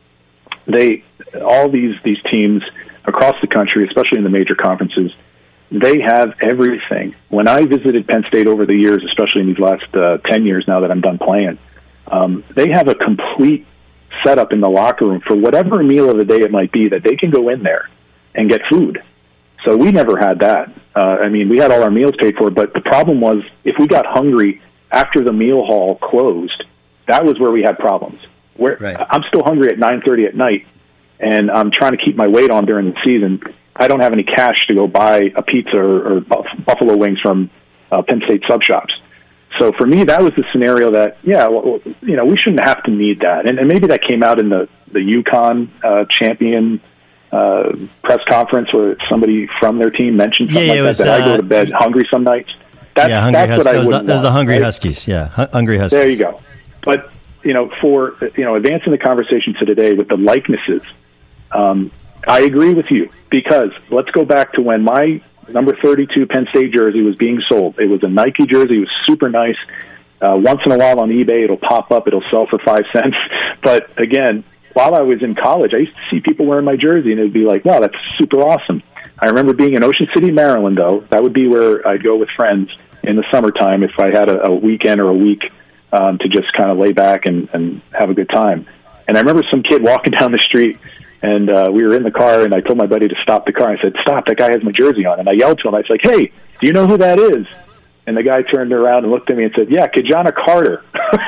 they, all these, these teams across the country, especially in the major conferences, they have everything. When I visited Penn State over the years, especially in these last uh, ten years now that I'm done playing, um, they have a complete setup in the locker room for whatever meal of the day it might be that they can go in there and get food. So we never had that. Uh, I mean, we had all our meals paid for, but the problem was if we got hungry after the meal hall closed, that was where we had problems. Where right. I'm still hungry at nine thirty at night, and I'm trying to keep my weight on during the season. I don't have any cash to go buy a pizza or, or buffalo wings from uh, Penn State sub shops. So for me, that was the scenario that, yeah, well, you know, we shouldn't have to need that. And, and maybe that came out in the, the UConn uh, champion uh, press conference where somebody from their team mentioned something yeah, like was, that, that uh, I go to bed hungry some nights. That's, yeah, hungry that's Hus- what I would would want. Those are the Hungry right? Huskies, yeah, H- Hungry Huskies. There you go. But, you know, for, you know, advancing the conversation to today with the likenesses, um, I agree with you because let's go back to when my number thirty-two Penn State jersey was being sold. It was a Nike jersey. It was super nice. Uh, once in a while on eBay, it'll pop up. It'll sell for five cents. But again, while I was in college, I used to see people wearing my jersey, and it'd be like, wow, that's super awesome. I remember being in Ocean City, Maryland, though. That would be where I'd go with friends in the summertime if I had a, a weekend or a week um, to just kind of lay back and, and have a good time. And I remember some kid walking down the street, and uh, we were in the car, and I told my buddy to stop the car. I said, stop, that guy has my jersey on. And I yelled to him. I was like, hey, do you know who that is? And the guy turned around and looked at me and said, yeah, Kajana Carter.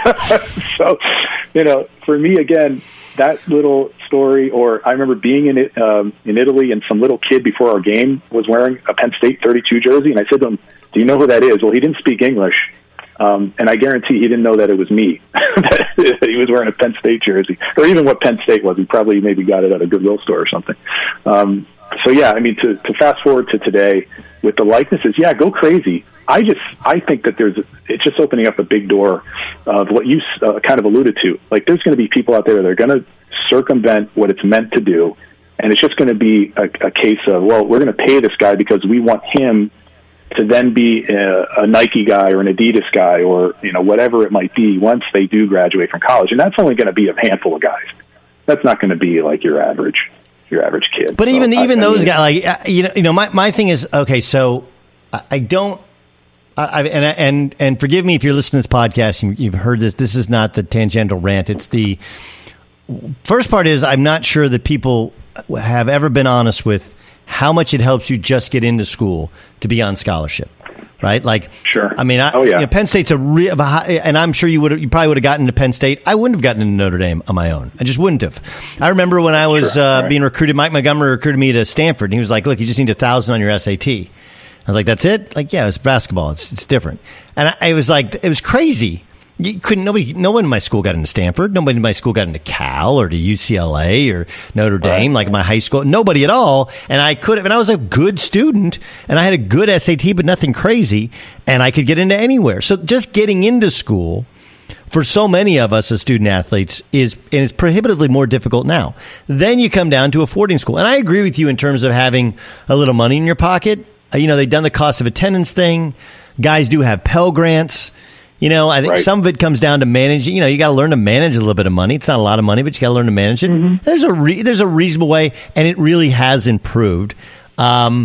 So, you know, for me, again, that little story, or I remember being in it, um, in Italy, and some little kid before our game was wearing a Penn State thirty-two jersey, and I said to him, do you know who that is? Well, he didn't speak English, um, and I guarantee he didn't know that it was me, that he was wearing a Penn State jersey, or even what Penn State was. He probably maybe got it at a Goodwill store or something. Um, so, yeah, I mean, to, to fast forward to today with the likenesses, yeah, go crazy. I just, I think that there's, it's just opening up a big door of what you uh, kind of alluded to. Like, there's going to be people out there that are going to circumvent what it's meant to do, and it's just going to be a, a case of, well, we're going to pay this guy because we want him to then be a, a Nike guy or an Adidas guy or, you know, whatever it might be once they do graduate from college. And that's only going to be a handful of guys. That's not going to be like your average, your average kid. But so even I, even I those mean, guys, like, you know, you know, my, my thing is, okay, so I, I don't, I, and and and forgive me if you're listening to this podcast and you've heard this. This is not the tangential rant. It's the first part is I'm not sure that people have ever been honest with how much it helps you just get into school to be on scholarship, right? Like, sure. I mean, I, oh, yeah. you know, Penn State's a real, and I'm sure you would, you probably would have gotten into Penn State. I wouldn't have gotten into Notre Dame on my own. I just wouldn't have. I remember when I was sure. uh, right. being recruited, Mike Montgomery recruited me to Stanford, and he was like, "Look, you just need a thousand on your S A T." I was like, "That's it?" Like, yeah, it's basketball. It's it's different. And I, I was like, it was crazy. You couldn't. Nobody. No one in my school got into Stanford. Nobody in my school got into Cal or to U C L A or Notre Dame. Right. Like my high school, nobody at all. And I could have. And I was a good student, and I had a good S A T, but nothing crazy. And I could get into anywhere. So just getting into school for so many of us as student athletes is, and it's prohibitively more difficult now. Then you come down to affording school, and I agree with you in terms of having a little money in your pocket. Uh, you know, they've done the cost of attendance thing. Guys do have Pell Grants. You know, I think right. some of it comes down to managing. You know, you got to learn to manage a little bit of money. It's not a lot of money, but you got to learn to manage it. Mm-hmm. There's a re- there's a reasonable way, and it really has improved. Um,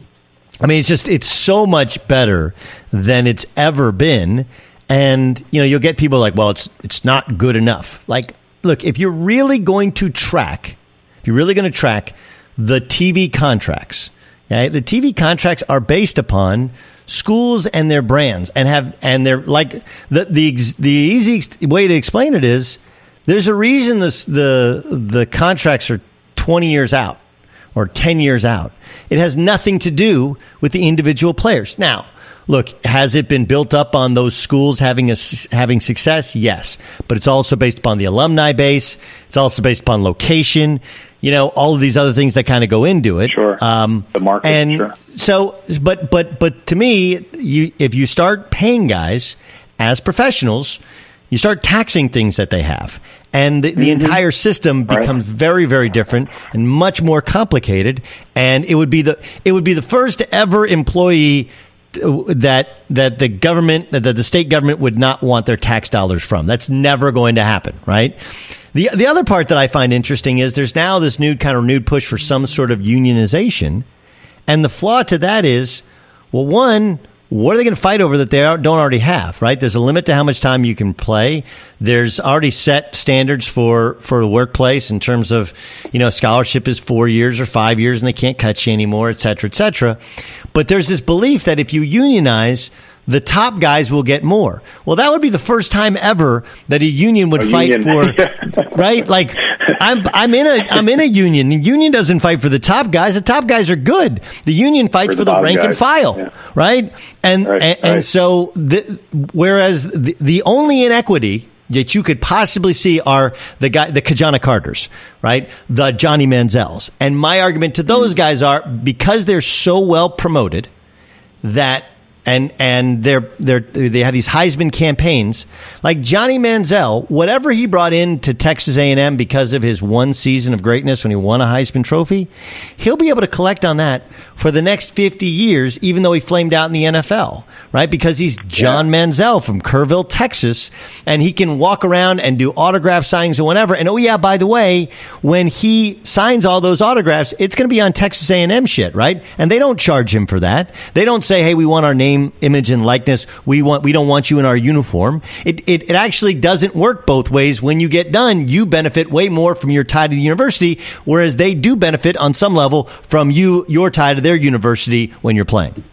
I mean, it's just it's so much better than it's ever been. And you know, you'll get people like, well, it's it's not good enough. Like, look, if you're really going to track, if you're really going to track the T V contracts, okay, the T V contracts are based upon schools and their brands, and have and they're like the the the easy way to explain it is there's a reason this the the contracts are twenty years out or ten years out. It has nothing to do with the individual players. Now, look, has it been built up on those schools having a, having success? Yes, but it's also based upon the alumni base. It's also based upon location. You know, all of these other things that kind of go into it. Sure. Um, the market. And sure. so, but but but to me, you if you start paying guys as professionals, you start taxing things that they have, and the, the mm-hmm. entire system becomes right. very very different and much more complicated. And it would be the it would be the first ever employee that that the government that the state government would not want their tax dollars from. That's never going to happen, right? The the other part that I find interesting is there's now this new kind of renewed push for some sort of unionization, and the flaw to that is, well, one, what are they going to fight over that they don't already have, right? There's a limit to how much time you can play. There's already set standards for, for the workplace in terms of, you know, scholarship is four years or five years and they can't cut you anymore, et cetera, et cetera. But there's this belief that if you unionize, the top guys will get more. Well, that would be the first time ever that a union would a fight union. for, right? Like, I'm I'm in a I'm in a union. The union doesn't fight for the top guys. The top guys are good. The union fights for the, for the rank guys. and file, yeah. right? And right, and, right. and so, the, whereas the, the only inequity that you could possibly see are the guy, the Kajana Carters, right? The Johnny Manziels. And my argument to those guys are because they're so well promoted that. And and they're they're they have these Heisman campaigns like Johnny Manziel. Whatever he brought in to Texas A and M because of his one season of greatness when he won a Heisman Trophy, he'll be able to collect on that for the next fifty years, even though he flamed out in the N F L, right? Because he's John yeah. Manziel from Kerrville, Texas, and he can walk around and do autograph signings and whatever. And oh yeah, by the way, when he signs all those autographs, it's going to be on Texas A and M shit, right? And they don't charge him for that. They don't say, hey, we want our name, image, and likeness. We want. We don't want you in our uniform. It, it it actually doesn't work both ways. When you get done, you benefit way more from your tie to the university, whereas they do benefit on some level from you, your tie to their university when you're playing.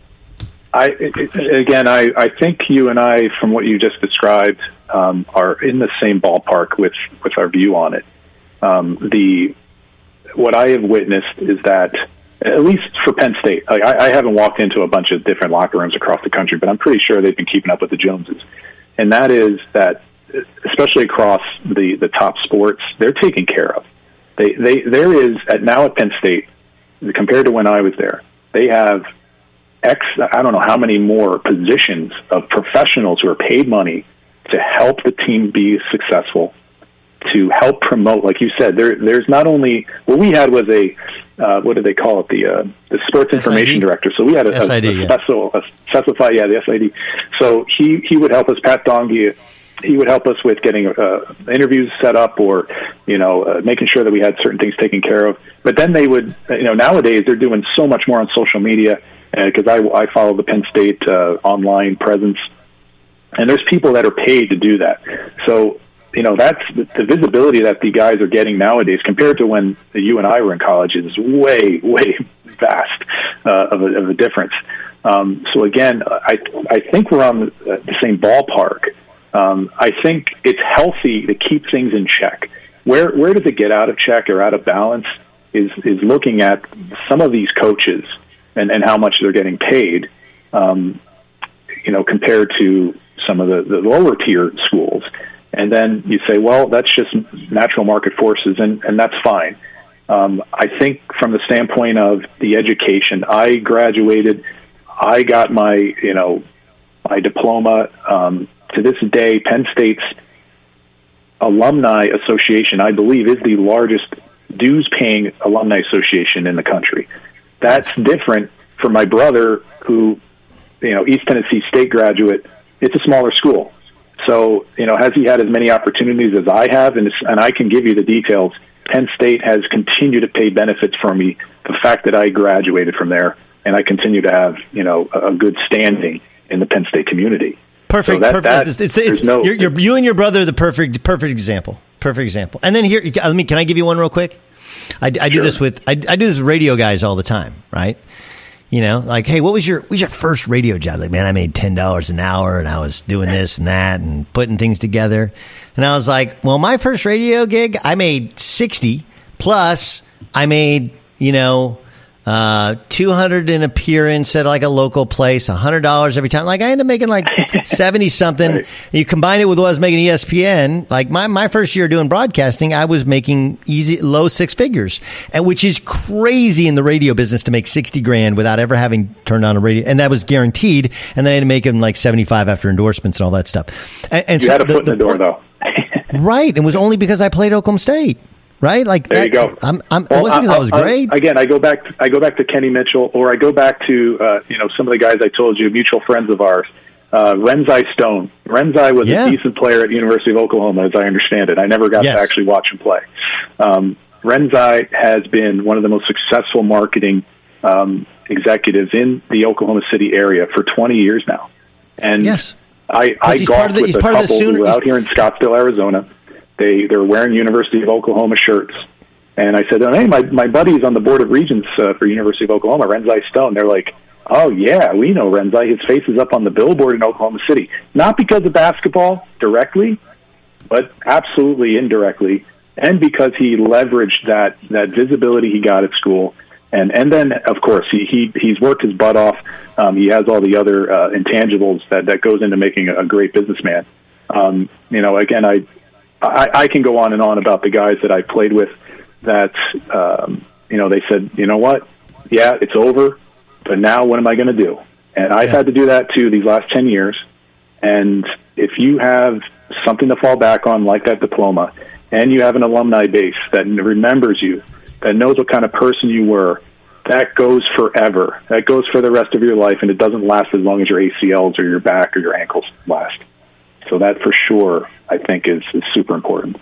I it, again, I, I think you and I, from what you just described, um, are in the same ballpark with, with our view on it. Um, the what I have witnessed is that, at least for Penn State, like I, I haven't walked into a bunch of different locker rooms across the country, but I'm pretty sure they've been keeping up with the Joneses. And that is that, especially across the, the top sports, they're taken care of. They they there is at now at Penn State, compared to when I was there, they have X I don't know how many more positions of professionals who are paid money to help the team be successful, to help promote, like you said, there there's not only what we had was a uh, what do they call it the uh, the sports information director. So we had a, S I D, a, a yeah. special a specified yeah the S I D. So he he would help us, Pat Dongie. He would help us with getting uh, interviews set up, or you know uh, making sure that we had certain things taken care of. But then they would you know nowadays they're doing so much more on social media because uh, I I follow the Penn State uh, online presence, and there's people that are paid to do that. So you know, that's the, the visibility that the guys are getting nowadays compared to when you and I were in college is way, way vast uh, of, a, of a difference. Um, so again, I I think we're on the, the same ballpark. Um, I think it's healthy to keep things in check. Where where does it get out of check or out of balance is is looking at some of these coaches and, and how much they're getting paid, um, you know, compared to some of the, the lower tier schools. And then you say, well, that's just natural market forces, and, and that's fine. Um, I think from the standpoint of the education, I graduated, I got my, you know, my diploma. Um, to this day, Penn State's Alumni Association, I believe, is the largest dues-paying alumni association in the country. That's different for my brother, who, you know, East Tennessee State graduate. It's a smaller school. So, you know, has he had as many opportunities as I have? And, and I can give you the details. Penn State has continued to pay benefits for me, the fact that I graduated from there, and I continue to have, you know, a good standing in the Penn State community. Perfect. So that, perfect. That, it's, it's, it's, no, you're, you're, you and your brother are the perfect, perfect example. Perfect example. And then here, let me, can I give you one real quick? I, I do sure. this with, I, I do this with radio guys all the time, right? You know, like, hey, what was your what was your first radio job? Like, man, I made ten dollars an hour, and I was doing this and that and putting things together. And I was like, well, my first radio gig, I made sixty plus. I made, you know, uh, two hundred in appearance at like a local place, a hundred dollars every time. Like, I ended up making like seventy something. Right. You combine it with what I was making E S P N. Like my my first year doing broadcasting, I was making easy low six figures, and which is crazy in the radio business to make sixty grand without ever having turned on a radio, and that was guaranteed. And then I had to make them like seventy five after endorsements and all that stuff. And, and you so had a foot the, in the, the door, though. Right, it was only because I played Oklahoma State. Right, like there that, you go. I'm, I'm, well, it wasn't because I was great. I, again, I go back. I go back to Kenny Mitchell, or I go back to uh, you know some of the guys I told you, mutual friends of ours. Uh, Renzai Stone. Renzai was yeah. a decent player at the University of Oklahoma, as I understand it. I never got yes. to actually watch him play. Um, Renzai has been one of the most successful marketing um, executives in the Oklahoma City area for twenty years now, and yes. I, I golfed with a couple who were out here in Scottsdale, Arizona. They they're wearing University of Oklahoma shirts, and I said, oh, "Hey, my my buddy's on the board of regents uh, for University of Oklahoma, Renzai Stone." They're like, "Oh yeah, we know Renzai. His face is up on the billboard in Oklahoma City, not because of basketball directly, but absolutely indirectly, and because he leveraged that that visibility he got at school, and and then of course he, he he's worked his butt off. Um, he has all the other uh, intangibles that that goes into making a, a great businessman. Um, you know, again, I." I, I can go on and on about the guys that I played with that, um, you know, they said, you know what, yeah, it's over, but now what am I going to do? And I've yeah. had to do that too these last ten years. And if you have something to fall back on like that diploma, and you have an alumni base that remembers you, that knows what kind of person you were, that goes forever. That goes for the rest of your life, and it doesn't last as long as your A C Ls or your back or your ankles last. So that for sure, I think, is, is super important.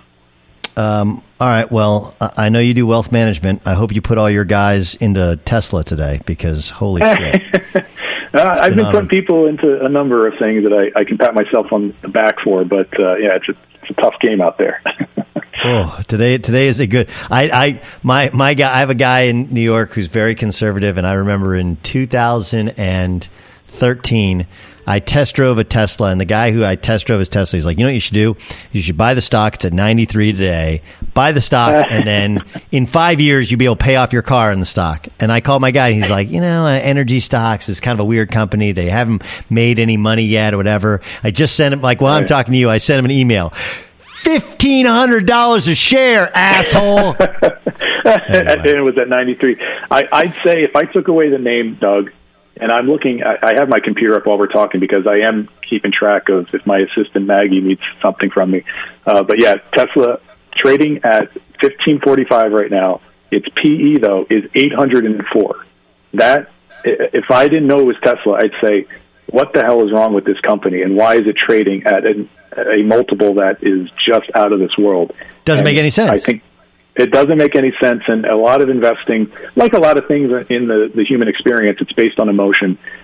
Um, all right. Well, I know you do wealth management. I hope you put all your guys into Tesla today, because holy shit. uh, I've been putting people into a number of things that I, I can pat myself on the back for, but uh, yeah, it's a, it's a tough game out there. Oh, today today is a good. I, I my my guy. I have a guy in New York who's very conservative, and I remember in two thousand thirteen. I test drove a Tesla, and the guy who I test drove his Tesla, he's like, you know what you should do? You should buy the stock. It's at ninety-three today. Buy the stock, and then in five years, you'll be able to pay off your car in the stock. And I called my guy, and he's like, you know, uh, Energy Stocks is kind of a weird company. They haven't made any money yet or whatever. I just sent him, like, while I'm talking to you, I sent him an email. fifteen hundred dollars a share, asshole. Anyway. It was at ninety-three. I, I'd say if I took away the name, Doug, and I'm looking, I, I have my computer up while we're talking because I am keeping track of if my assistant Maggie needs something from me. Uh, but yeah, Tesla trading at fifteen forty-five right now. Its P E, though, is eight hundred four. That, if I didn't know it was Tesla, I'd say, what the hell is wrong with this company, and why is it trading at a, a multiple that is just out of this world? Doesn't and make any sense. I think it doesn't make any sense, and a lot of investing, like a lot of things in the, the human experience, it's based on emotion.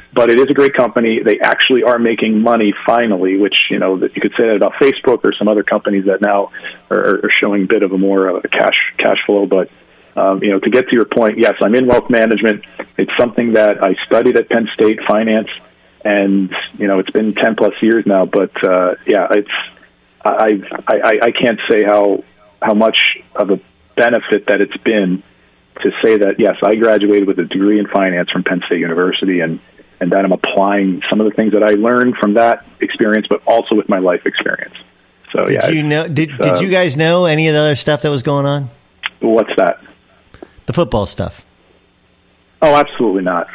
but it is a great company. They actually are making money finally, which, you know, that you could say that about Facebook or some other companies that now are, are showing a bit of a more uh, cash cash flow. But, um, you know, to get to your point, yes, I'm in wealth management. It's something that I studied at Penn State, finance, and, you know, it's been ten plus years now. But, uh, yeah, it's I, I, I can't say how how much of a benefit that it's been to say that, yes, I graduated with a degree in finance from Penn State University, and, and that I'm applying some of the things that I learned from that experience, but also with my life experience. So, did yeah. You know, did, uh, did you guys know any of the other stuff that was going on? What's that? The football stuff. Oh, absolutely not.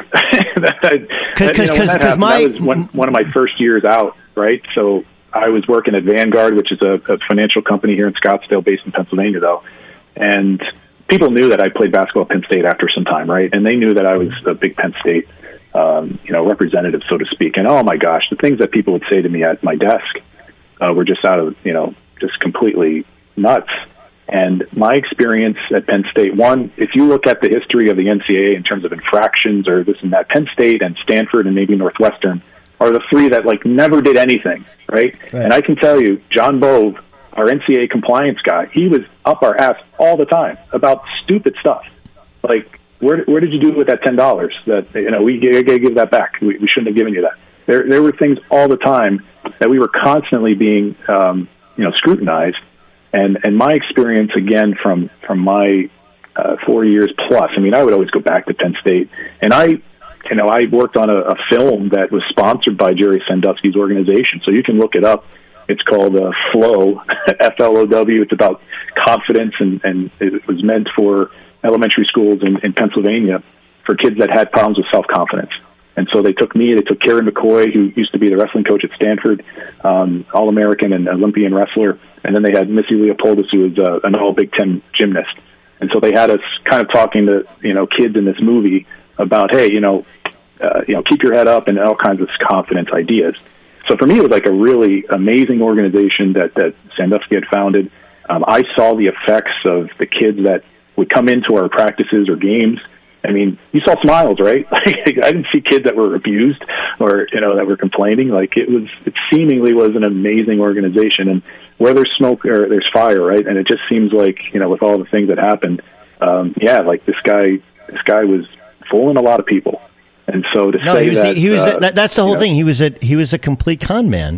Because my... That was one, one of my first years out, right? So I was working at Vanguard, which is a, a financial company here in Scottsdale, based in Pennsylvania, though. And people knew that I played basketball at Penn State after some time, right? And they knew that I was a big Penn State, um, you know, representative, so to speak. And oh my gosh, the things that people would say to me at my desk uh, were just out of, you know, just completely nuts. And my experience at Penn State, one, if you look at the history of the N C double A in terms of infractions or this and that, Penn State and Stanford and maybe Northwestern are the three that like never did anything, right? right. And I can tell you, John Bove, our N C double A compliance guy, he was up our ass all the time about stupid stuff. Like, where where did you do with that ten dollars? That, you know, we got to give that back. We, we shouldn't have given you that. There there were things all the time that we were constantly being, um, you know, scrutinized. And and my experience, again, from, from my uh, four years plus, I mean, I would always go back to Penn State. And I, you know, I worked on a, a film that was sponsored by Jerry Sandusky's organization. So you can look it up. It's called uh, Flow, F L O W. It's about confidence, and, and it was meant for elementary schools in, in Pennsylvania for kids that had problems with self-confidence. And so they took me, they took Kerry McCoy, who used to be the wrestling coach at Stanford, um, All-American and Olympian wrestler, and then they had Missy Leopoldis, who was uh, an all-Big Ten gymnast. And so they had us kind of talking to, you know, kids in this movie about, hey, you know, uh, you know, keep your head up and all kinds of confidence ideas. So for me, it was like a really amazing organization that, that Sandusky had founded. Um, I saw the effects of the kids that would come into our practices or games. I mean, you saw smiles, right? Like, I didn't see kids that were abused or, you know, that were complaining. Like, it was, it seemingly was an amazing organization. And where there's smoke or there's fire, right? And it just seems like, you know, with all the things that happened, um, yeah, like this guy, this guy was fooling a lot of people. And so to no, say he was, that, he was uh, that, that's the whole you know, thing. He was a he was a complete con man,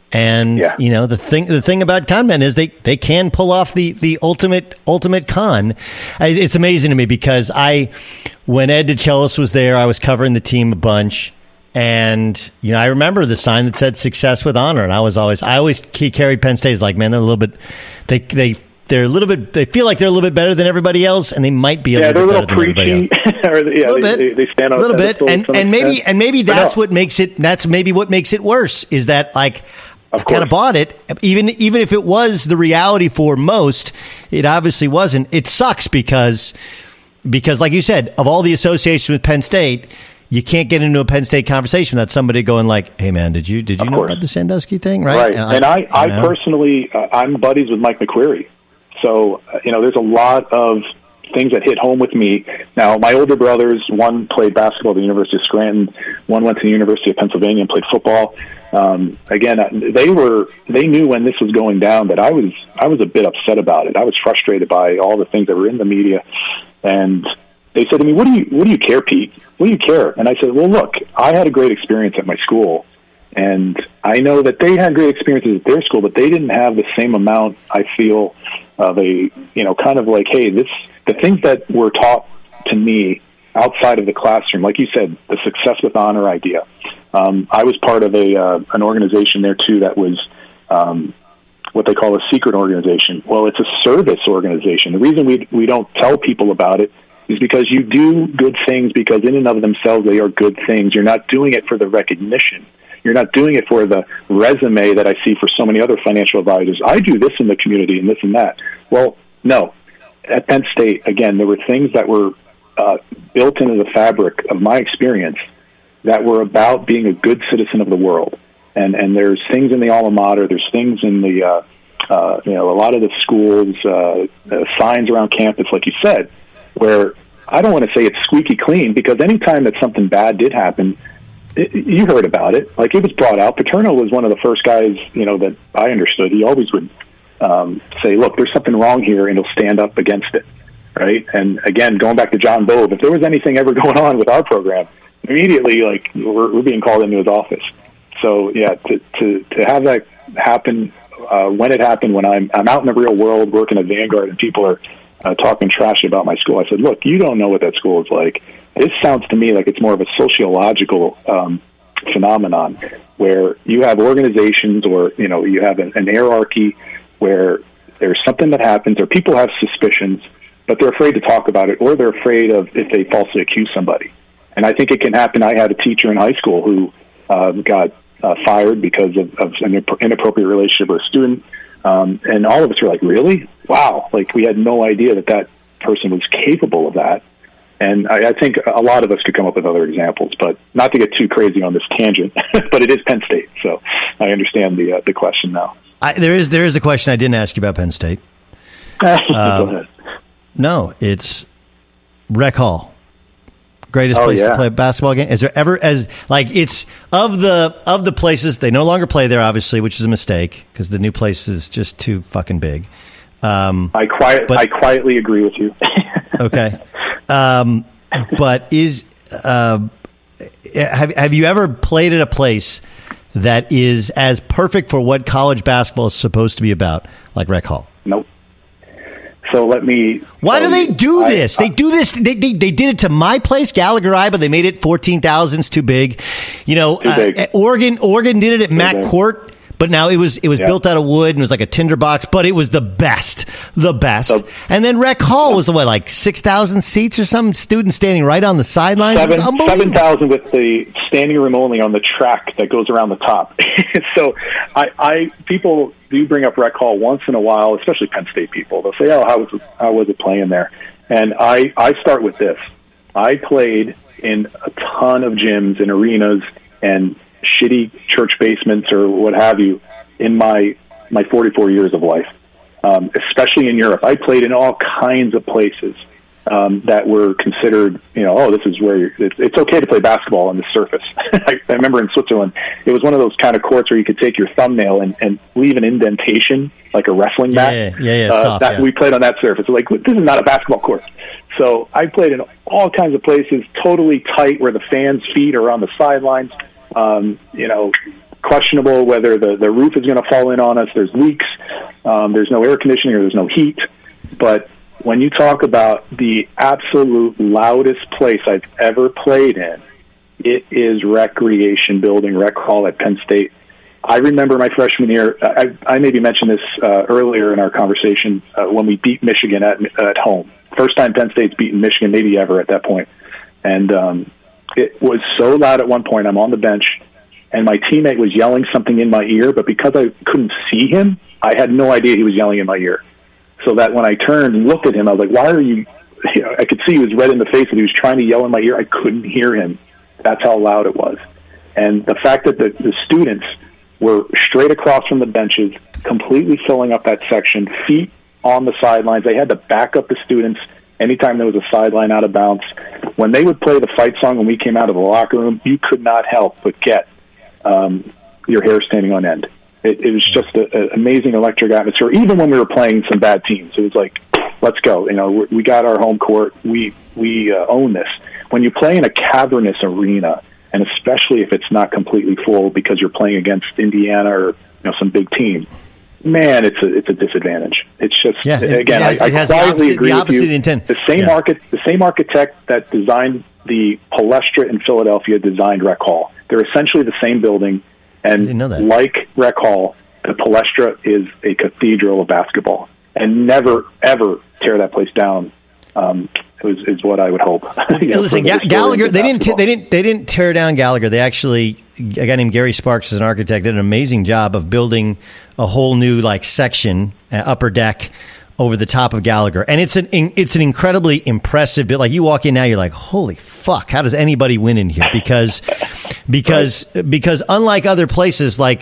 and yeah. you know the thing the thing about con men is they, they can pull off the, the ultimate ultimate con. I, it's amazing to me because I when Ed DeChellis was there, I was covering the team a bunch, and you know I remember the sign that said "Success with Honor," and I was always I always carried Penn State as like, man, they're a little bit they they. They're a little bit. They feel like they're a little bit better than everybody else, and they might be a yeah, little bit they're a better little than preachy. everybody else. or, yeah, a little they, bit, they, they stand on a little bit, and and maybe extent. and maybe that's no. what makes it. That's maybe what makes it worse is that like of I kind of bought it, even even if it was the reality for most, it obviously wasn't. It sucks because because like you said, of all the associations with Penn State, you can't get into a Penn State conversation without somebody going like, "Hey, man, did you did you of know course. about the Sandusky thing?" Right? Right. And, and I, I, I I personally, uh, I'm buddies with Mike McQuarrie. So, uh, you know, there's a lot of things that hit home with me. Now, my older brothers, one played basketball at the University of Scranton, one went to the University of Pennsylvania and played football. Um, again, they were they knew when this was going down that I was I was a bit upset about it. I was frustrated by all the things that were in the media, and they said to me, "What do you what do you care, Pete? What do you care?" And I said, "Well, look, I had a great experience at my school." And I know that they had great experiences at their school, but they didn't have the same amount, I feel, of a, you know, kind of like, hey, this, the things that were taught to me outside of the classroom, like you said, the success with honor idea. Um, I was part of a, uh, an organization there too that was, um, what they call a secret organization. Well, it's a service organization. The reason we, we don't tell people about it is because you do good things because in and of themselves, they are good things. You're not doing it for the recognition. You're not doing it for the resume that I see for so many other financial advisors. I do this in the community and this and that. Well, no. At Penn State, again, there were things that were uh, built into the fabric of my experience that were about being a good citizen of the world. And and there's things in the alma mater, there's things in the, uh, uh, you know, a lot of the schools, uh, uh, signs around campus, like you said, where I don't want to say it's squeaky clean because anytime that something bad did happen, it, you heard about it. Like, it was brought out. Paterno was one of the first guys, you know, that I understood. He always would um, say, look, there's something wrong here, and he'll stand up against it, right? And, again, going back to John Bove, if there was anything ever going on with our program, immediately, like, we're, we're being called into his office. So, yeah, to, to, to have that happen uh, when it happened, when I'm, I'm out in the real world working at Vanguard and people are uh, talking trash about my school, I said, look, you don't know what that school is like. This sounds to me like it's more of a sociological um, phenomenon where you have organizations or, you know, you have an, an hierarchy where there's something that happens or people have suspicions, but they're afraid to talk about it or they're afraid of if they falsely accuse somebody. And I think it can happen. I had a teacher in high school who uh, got uh, fired because of, of an inappropriate relationship with a student. Um, and all of us were like, really? Wow. Like, we had no idea that that person was capable of that. And I, I think a lot of us could come up with other examples, but not to get too crazy on this tangent, but it is Penn State. So I understand the uh, the question now. I, there is there is a question I didn't ask you about Penn State. Go um, ahead. No, it's Rec Hall. Greatest Oh, place yeah. to play a basketball game. Is there ever as like it's of the of the places they no longer play there, obviously, which is a mistake because the new place is just too fucking big. Um, I quiet but- I quietly agree with you. okay, um, but is uh, have have you ever played at a place that is as perfect for what college basketball is supposed to be about, like Rec Hall? Nope. So let me. Why do tell they you, do I- this? They do this. They, they they did it to my place, Gallagher I, but they made it fourteen thousand. It's too big. You know, Too big. Uh, Oregon Oregon did it at Mac big. Court, but now it was it was Yeah. built out of wood and it was like a tinderbox, but it was the best, the best. So- and then Rec Hall was what, like six thousand seats or some students standing right on the sideline. It was Seven unbelievable. seven thousand with the standing room only on the track that goes around the top. So, I, I people do bring up Rec Hall once in a while, especially Penn State people. They'll say, "Oh, how was it, how was it playing there?" And I I start with this: I played in a ton of gyms and arenas and shitty church basements or what have you in my my forty-four years of life, um, especially in Europe. I played in all kinds of places um, that were considered, you know, oh, this is where you're, it's, it's okay to play basketball on the surface. I, I remember in Switzerland, it was one of those kind of courts where you could take your thumbnail and, and leave an indentation, like a wrestling mat. Yeah, yeah, yeah, uh, soft, that, yeah. We played on that surface. Like, this is not a basketball court. So I played in all kinds of places, totally tight, where the fans' feet are on the sidelines. Um, you know, questionable whether the, the roof is going to fall in on us. There's leaks. Um, there's no air conditioning or there's no heat. But when you talk about the absolute loudest place I've ever played in, it is Recreation Building, Rec Hall at Penn State. I remember my freshman year, I, I maybe mentioned this uh, earlier in our conversation, uh, when we beat Michigan at, at home. First time Penn State's beaten Michigan, maybe ever at that point. And um, it was so loud at one point, I'm on the bench, and my teammate was yelling something in my ear, but because I couldn't see him, I had no idea he was yelling in my ear. So that when I turned and looked at him, I was like, why are you, you know, I could see he was red in the face and he was trying to yell in my ear. I couldn't hear him. That's how loud it was. And the fact that the, the students were straight across from the benches, completely filling up that section, feet on the sidelines. They had to back up the students anytime there was a sideline out of bounds. When they would play the fight song when we came out of the locker room, you could not help but get um, your hair standing on end. It, it was just an amazing electric atmosphere. Even when we were playing some bad teams, it was like, let's go. You know, we, we got our home court. We we uh, own this. When you play in a cavernous arena, and especially if it's not completely full because you're playing against Indiana or, you know, some big team, man, it's a it's a disadvantage. It's just Yeah, it- again, it has- I, it I has the quietly opposite- agree the with opposite you. of the intent. The same Yeah. architect, the same architect that designed the Palestra in Philadelphia designed Rec Hall. They're essentially the same building, and didn't know that. like Rec Hall, the Palestra is a cathedral of basketball. And never ever tear that place down. Um, is, is what I would hope. You know, Listen, for the Ga- historians Gallagher. of They didn't. T- basketball. they didn't. They didn't tear down Gallagher. They actually, a guy named Gary Sparks, as an architect, did an amazing job of building a whole new like section, uh, upper deck, over the top of Gallagher, and it's an it's an incredibly impressive bit. Like you walk in now, you're like, holy fuck! How does anybody win in here? Because because right. because unlike other places, like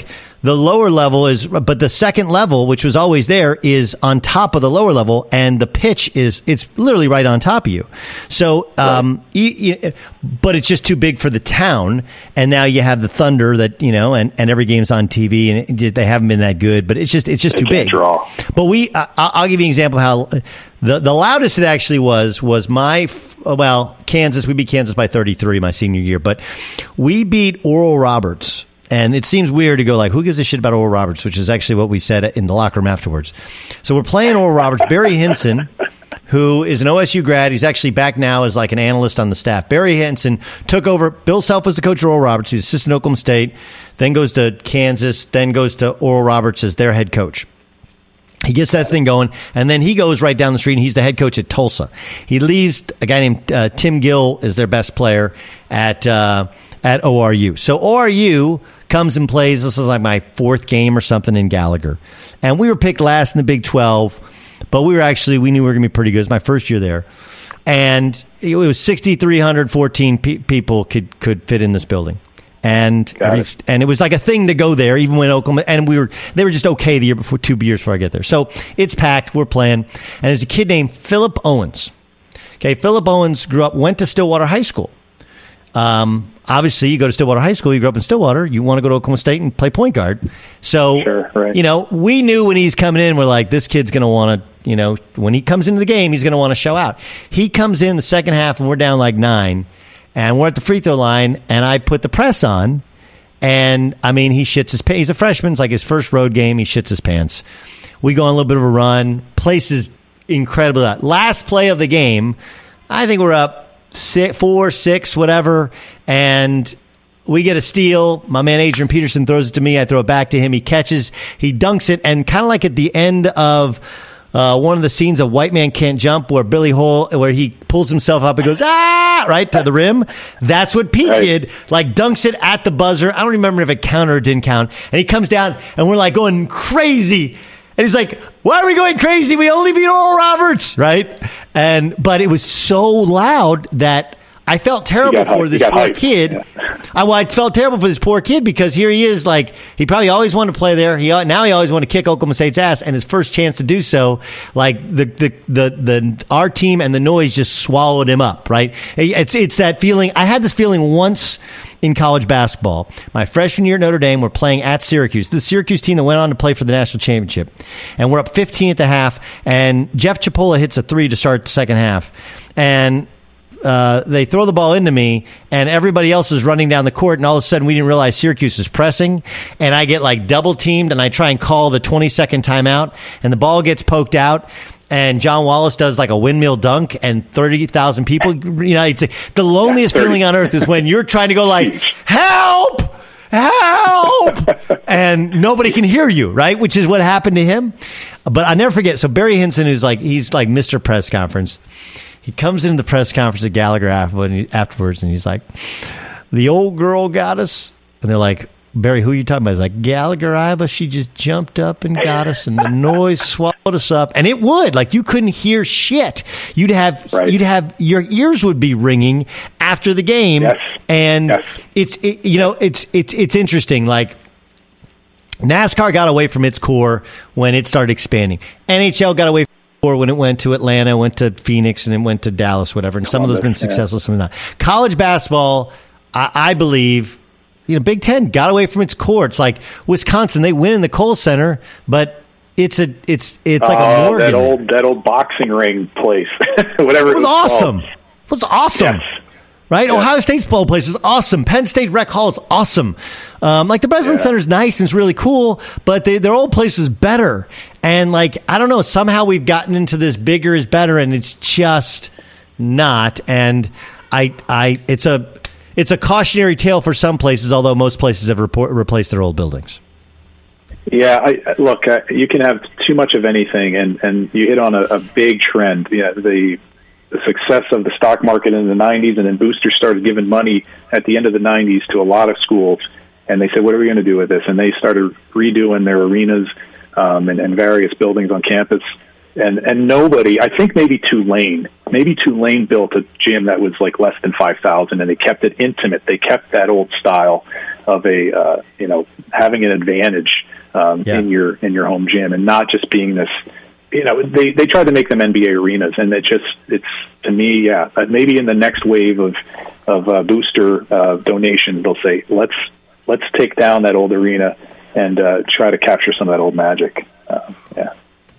the lower level is, but the second level, which was always there, is on top of the lower level, and the pitch is, it's literally right on top of you. So, um, you, you, but it's just too big for the town, and now you have the Thunder that, you know, and, and every game's on T V, and it just, they haven't been that good, but it's just, it's just they too big. Draw. But we, I, I'll give you an example of how the, the loudest it actually was, was my, well, Kansas, we beat Kansas by thirty-three my senior year, but we beat Oral Roberts. And it seems weird to go like, who gives a shit about Oral Roberts, which is actually what we said in the locker room afterwards. So we're playing Oral Roberts. Barry Hinson, who is an O S U grad, he's actually back now as like an analyst on the staff. Barry Hinson took over. Bill Self was the coach of Oral Roberts. He's assistant at Oklahoma State, then goes to Kansas, then goes to Oral Roberts as their head coach. He gets that thing going, and then he goes right down the street, and he's the head coach at Tulsa. He leaves a guy named uh, Tim Gill as their best player at uh, at O R U. So O R U comes and plays. This is like my fourth game or something in Gallagher. And we were picked last in the Big twelve, but we were actually, we knew we were going to be pretty good. It was my first year there. And it was six thousand three hundred fourteen pe- people could, could fit in this building. And every, it. and it was like a thing to go there, even when Oklahoma, and we were, they were just okay the year before, two years before I get there. So it's packed. We're playing. And there's a kid named Philip Owens. Okay. Philip Owens grew up, went to Stillwater High School. Um, obviously, you go to Stillwater High School, you grew up in Stillwater, you want to go to Oklahoma State and play point guard. So, sure, right. you know, we knew when he's coming in, we're like, this kid's going to want to, you know, when he comes into the game, he's going to want to show out. He comes in the second half, and we're down like nine, and we're at the free throw line, and I put the press on, and, I mean, he shits his pants. He's a freshman. It's like his first road game. He shits his pants. We go on a little bit of a run. Place is incredible. Last play of the game, I think we're up Six, four, six, whatever, and we get a steal. My man Adrian Peterson throws it to me. I throw it back to him. He catches, he dunks it, and kind of like at the end of uh, one of the scenes of White Man Can't Jump, where Billy Hole, where he pulls himself up and goes, ah, right to the rim. That's what Pete right. did, like dunks it at the buzzer. I don't remember if it counted or didn't count. And he comes down, and we're like going crazy. And he's like, why are we going crazy? We only beat Oral Roberts, right? And but it was so loud that I felt terrible for this poor hyped. kid. Yeah. I, well, I felt terrible for this poor kid because here he is, like he probably always wanted to play there. He now he always wanted to kick Oklahoma State's ass, and his first chance to do so, like the the the, the our team and the noise just swallowed him up. Right? It's it's that feeling. I had this feeling once in college basketball. My freshman year at Notre Dame, we're playing at Syracuse. The Syracuse team that went on to play for the national championship. And we're up fifteen at the half, and Jeff Chipola hits a three to start the second half. And uh, they throw the ball into me, and everybody else is running down the court, and all of a sudden we didn't realize Syracuse is pressing, and I get like double teamed, and I try and call the twenty-second timeout, and the ball gets poked out. And John Wallace does like a windmill dunk, and thirty thousand people, you know, it's the loneliest yeah, feeling on earth is when you're trying to go like, help, help, and nobody can hear you, right? Which is what happened to him. But I never forget. So Barry Hinson, who's like, he's like Mister Press Conference. He comes into the press conference at Gallagher afterwards, and he's like, the old girl got us. And they're like, Barry, who are you talking about? He's like, Gallagher Iba, she just jumped up and got us, and the noise swallowed us up. And it would. Like, you couldn't hear shit. You'd have, right. you'd have, your ears would be ringing after the game. Yes. And yes. it's, it, you know, it's, it's, it's interesting. Like, NASCAR got away from its core when it started expanding. N H L got away from its core when it went to Atlanta, went to Phoenix, and it went to Dallas, whatever. And some of those have been successful, yeah. some have not. College basketball, I, I believe, you know, Big Ten got away from its core. It's like Wisconsin; they win in the Kohl Center, but it's a it's it's like uh, a Morgan. That old that old boxing ring place, whatever. It was, it was awesome. Called. It was awesome, yes. right? Yes. Ohio State's bowl place is awesome. Penn State Rec Hall is awesome. Um, like the Breslin yeah. Center is nice and it's really cool, but they, their old place is better. And like I don't know, somehow we've gotten into this bigger is better, and it's just not. And I I it's a. It's a cautionary tale for some places, although most places have report, replaced their old buildings. Yeah, I, look, uh, you can have too much of anything, and, and you hit on a, a big trend. Yeah, the the success of the stock market in the nineties, and then boosters started giving money at the end of the nineties to a lot of schools, and they said, what are we going to do with this? And they started redoing their arenas um, and, and various buildings on campus. And and nobody, I think maybe Tulane, maybe Tulane built a gym that was like less than five thousand, and they kept it intimate. They kept that old style of a uh, you know having an advantage um, yeah. in your in your home gym, and not just being this. You know, they they tried to make them N B A arenas, and it just it's to me, yeah. Maybe in the next wave of of uh, booster uh, donation, they'll say let's let's take down that old arena and uh, try to capture some of that old magic. Uh, yeah.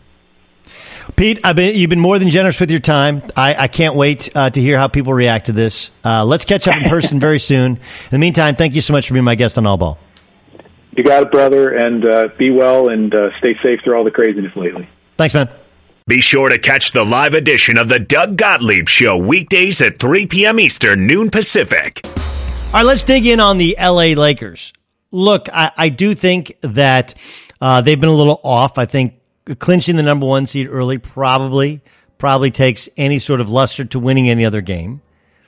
Pete, I've been, you've been more than generous with your time. I, I can't wait uh, to hear how people react to this. Uh, let's catch up in person very soon. In the meantime, thank you so much for being my guest on All Ball. You got it, brother, and uh, be well and uh, stay safe through all the craziness lately. Thanks, man. Be sure to catch the live edition of the Doug Gottlieb Show weekdays at three p.m. Eastern, noon Pacific. All right, let's dig in on the L A Lakers. Look, I, I do think that uh, they've been a little off. I think clinching the number one seed early probably probably takes any sort of luster to winning any other game.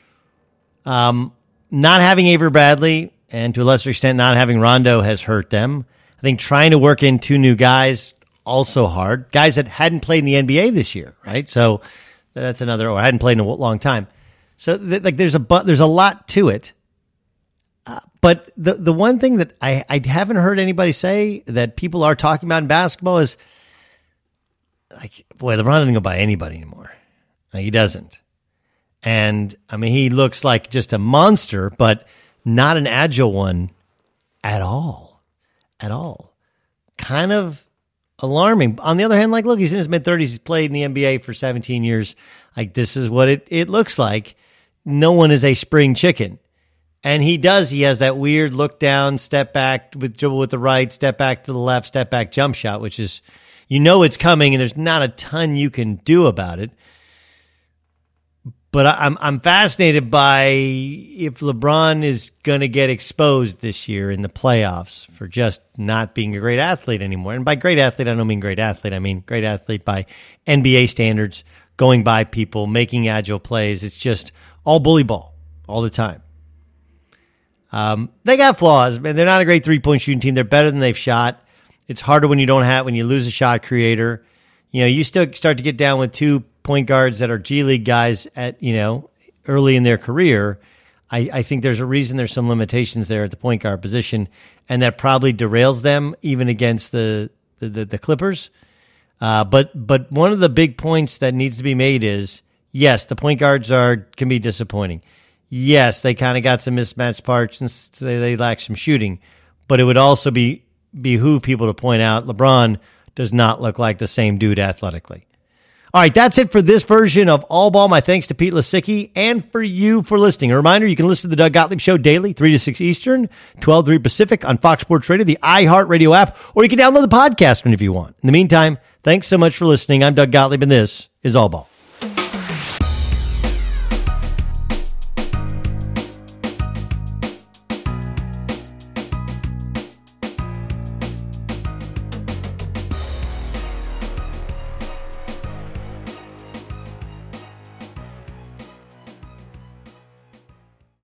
Um, not having Avery Bradley and to a lesser extent not having Rondo has hurt them. I think trying to work in two new guys also hard. Guys that hadn't played in the N B A this year, right? So that's another, or hadn't played in a long time. So th- like there's a but there's a lot to it. Uh, but the the one thing that I, I haven't heard anybody say that people are talking about in basketball is like, boy, LeBron doesn't go by anybody anymore. Like, he doesn't. And I mean, he looks like just a monster, but not an agile one at all, at all. Kind of alarming. On the other hand, like, look, he's in his mid-thirties. He's played in the N B A for seventeen years. Like, this is what it, it looks like. No one is a spring chicken. And he does. He has that weird look down, step back with dribble with the right, step back to the left, step back jump shot, which is, you know it's coming, and there's not a ton you can do about it. But I'm I'm fascinated by if LeBron is going to get exposed this year in the playoffs for just not being a great athlete anymore. And by great athlete, I don't mean great athlete. I mean great athlete by N B A standards, going by people, making agile plays. It's just all bully ball all the time. Um, they got flaws, man. They're not a great three-point shooting team. They're better than they've shot. It's harder when you don't have, when you lose a shot creator. You know, you still start to get down with two point guards that are G League guys at, you know, early in their career. I, I think there's a reason there's some limitations there at the point guard position, and that probably derails them even against the, the, the, the Clippers. Uh, but, but one of the big points that needs to be made is, yes, the point guards are, can be disappointing. Yes, they kind of got some mismatched parts and they, they lack some shooting, but it would also be, behoove people to point out LeBron does not look like the same dude athletically. All right, that's it for this version of All Ball. My thanks to Pete Lasicki and for you for listening. A reminder, you can listen to the Doug Gottlieb Show daily, three to six Eastern, twelve to three Pacific on Fox Sports Radio, the iHeartRadio app, or you can download the podcast whenever you want. In the meantime, thanks so much for listening. I'm Doug Gottlieb, and this is All Ball.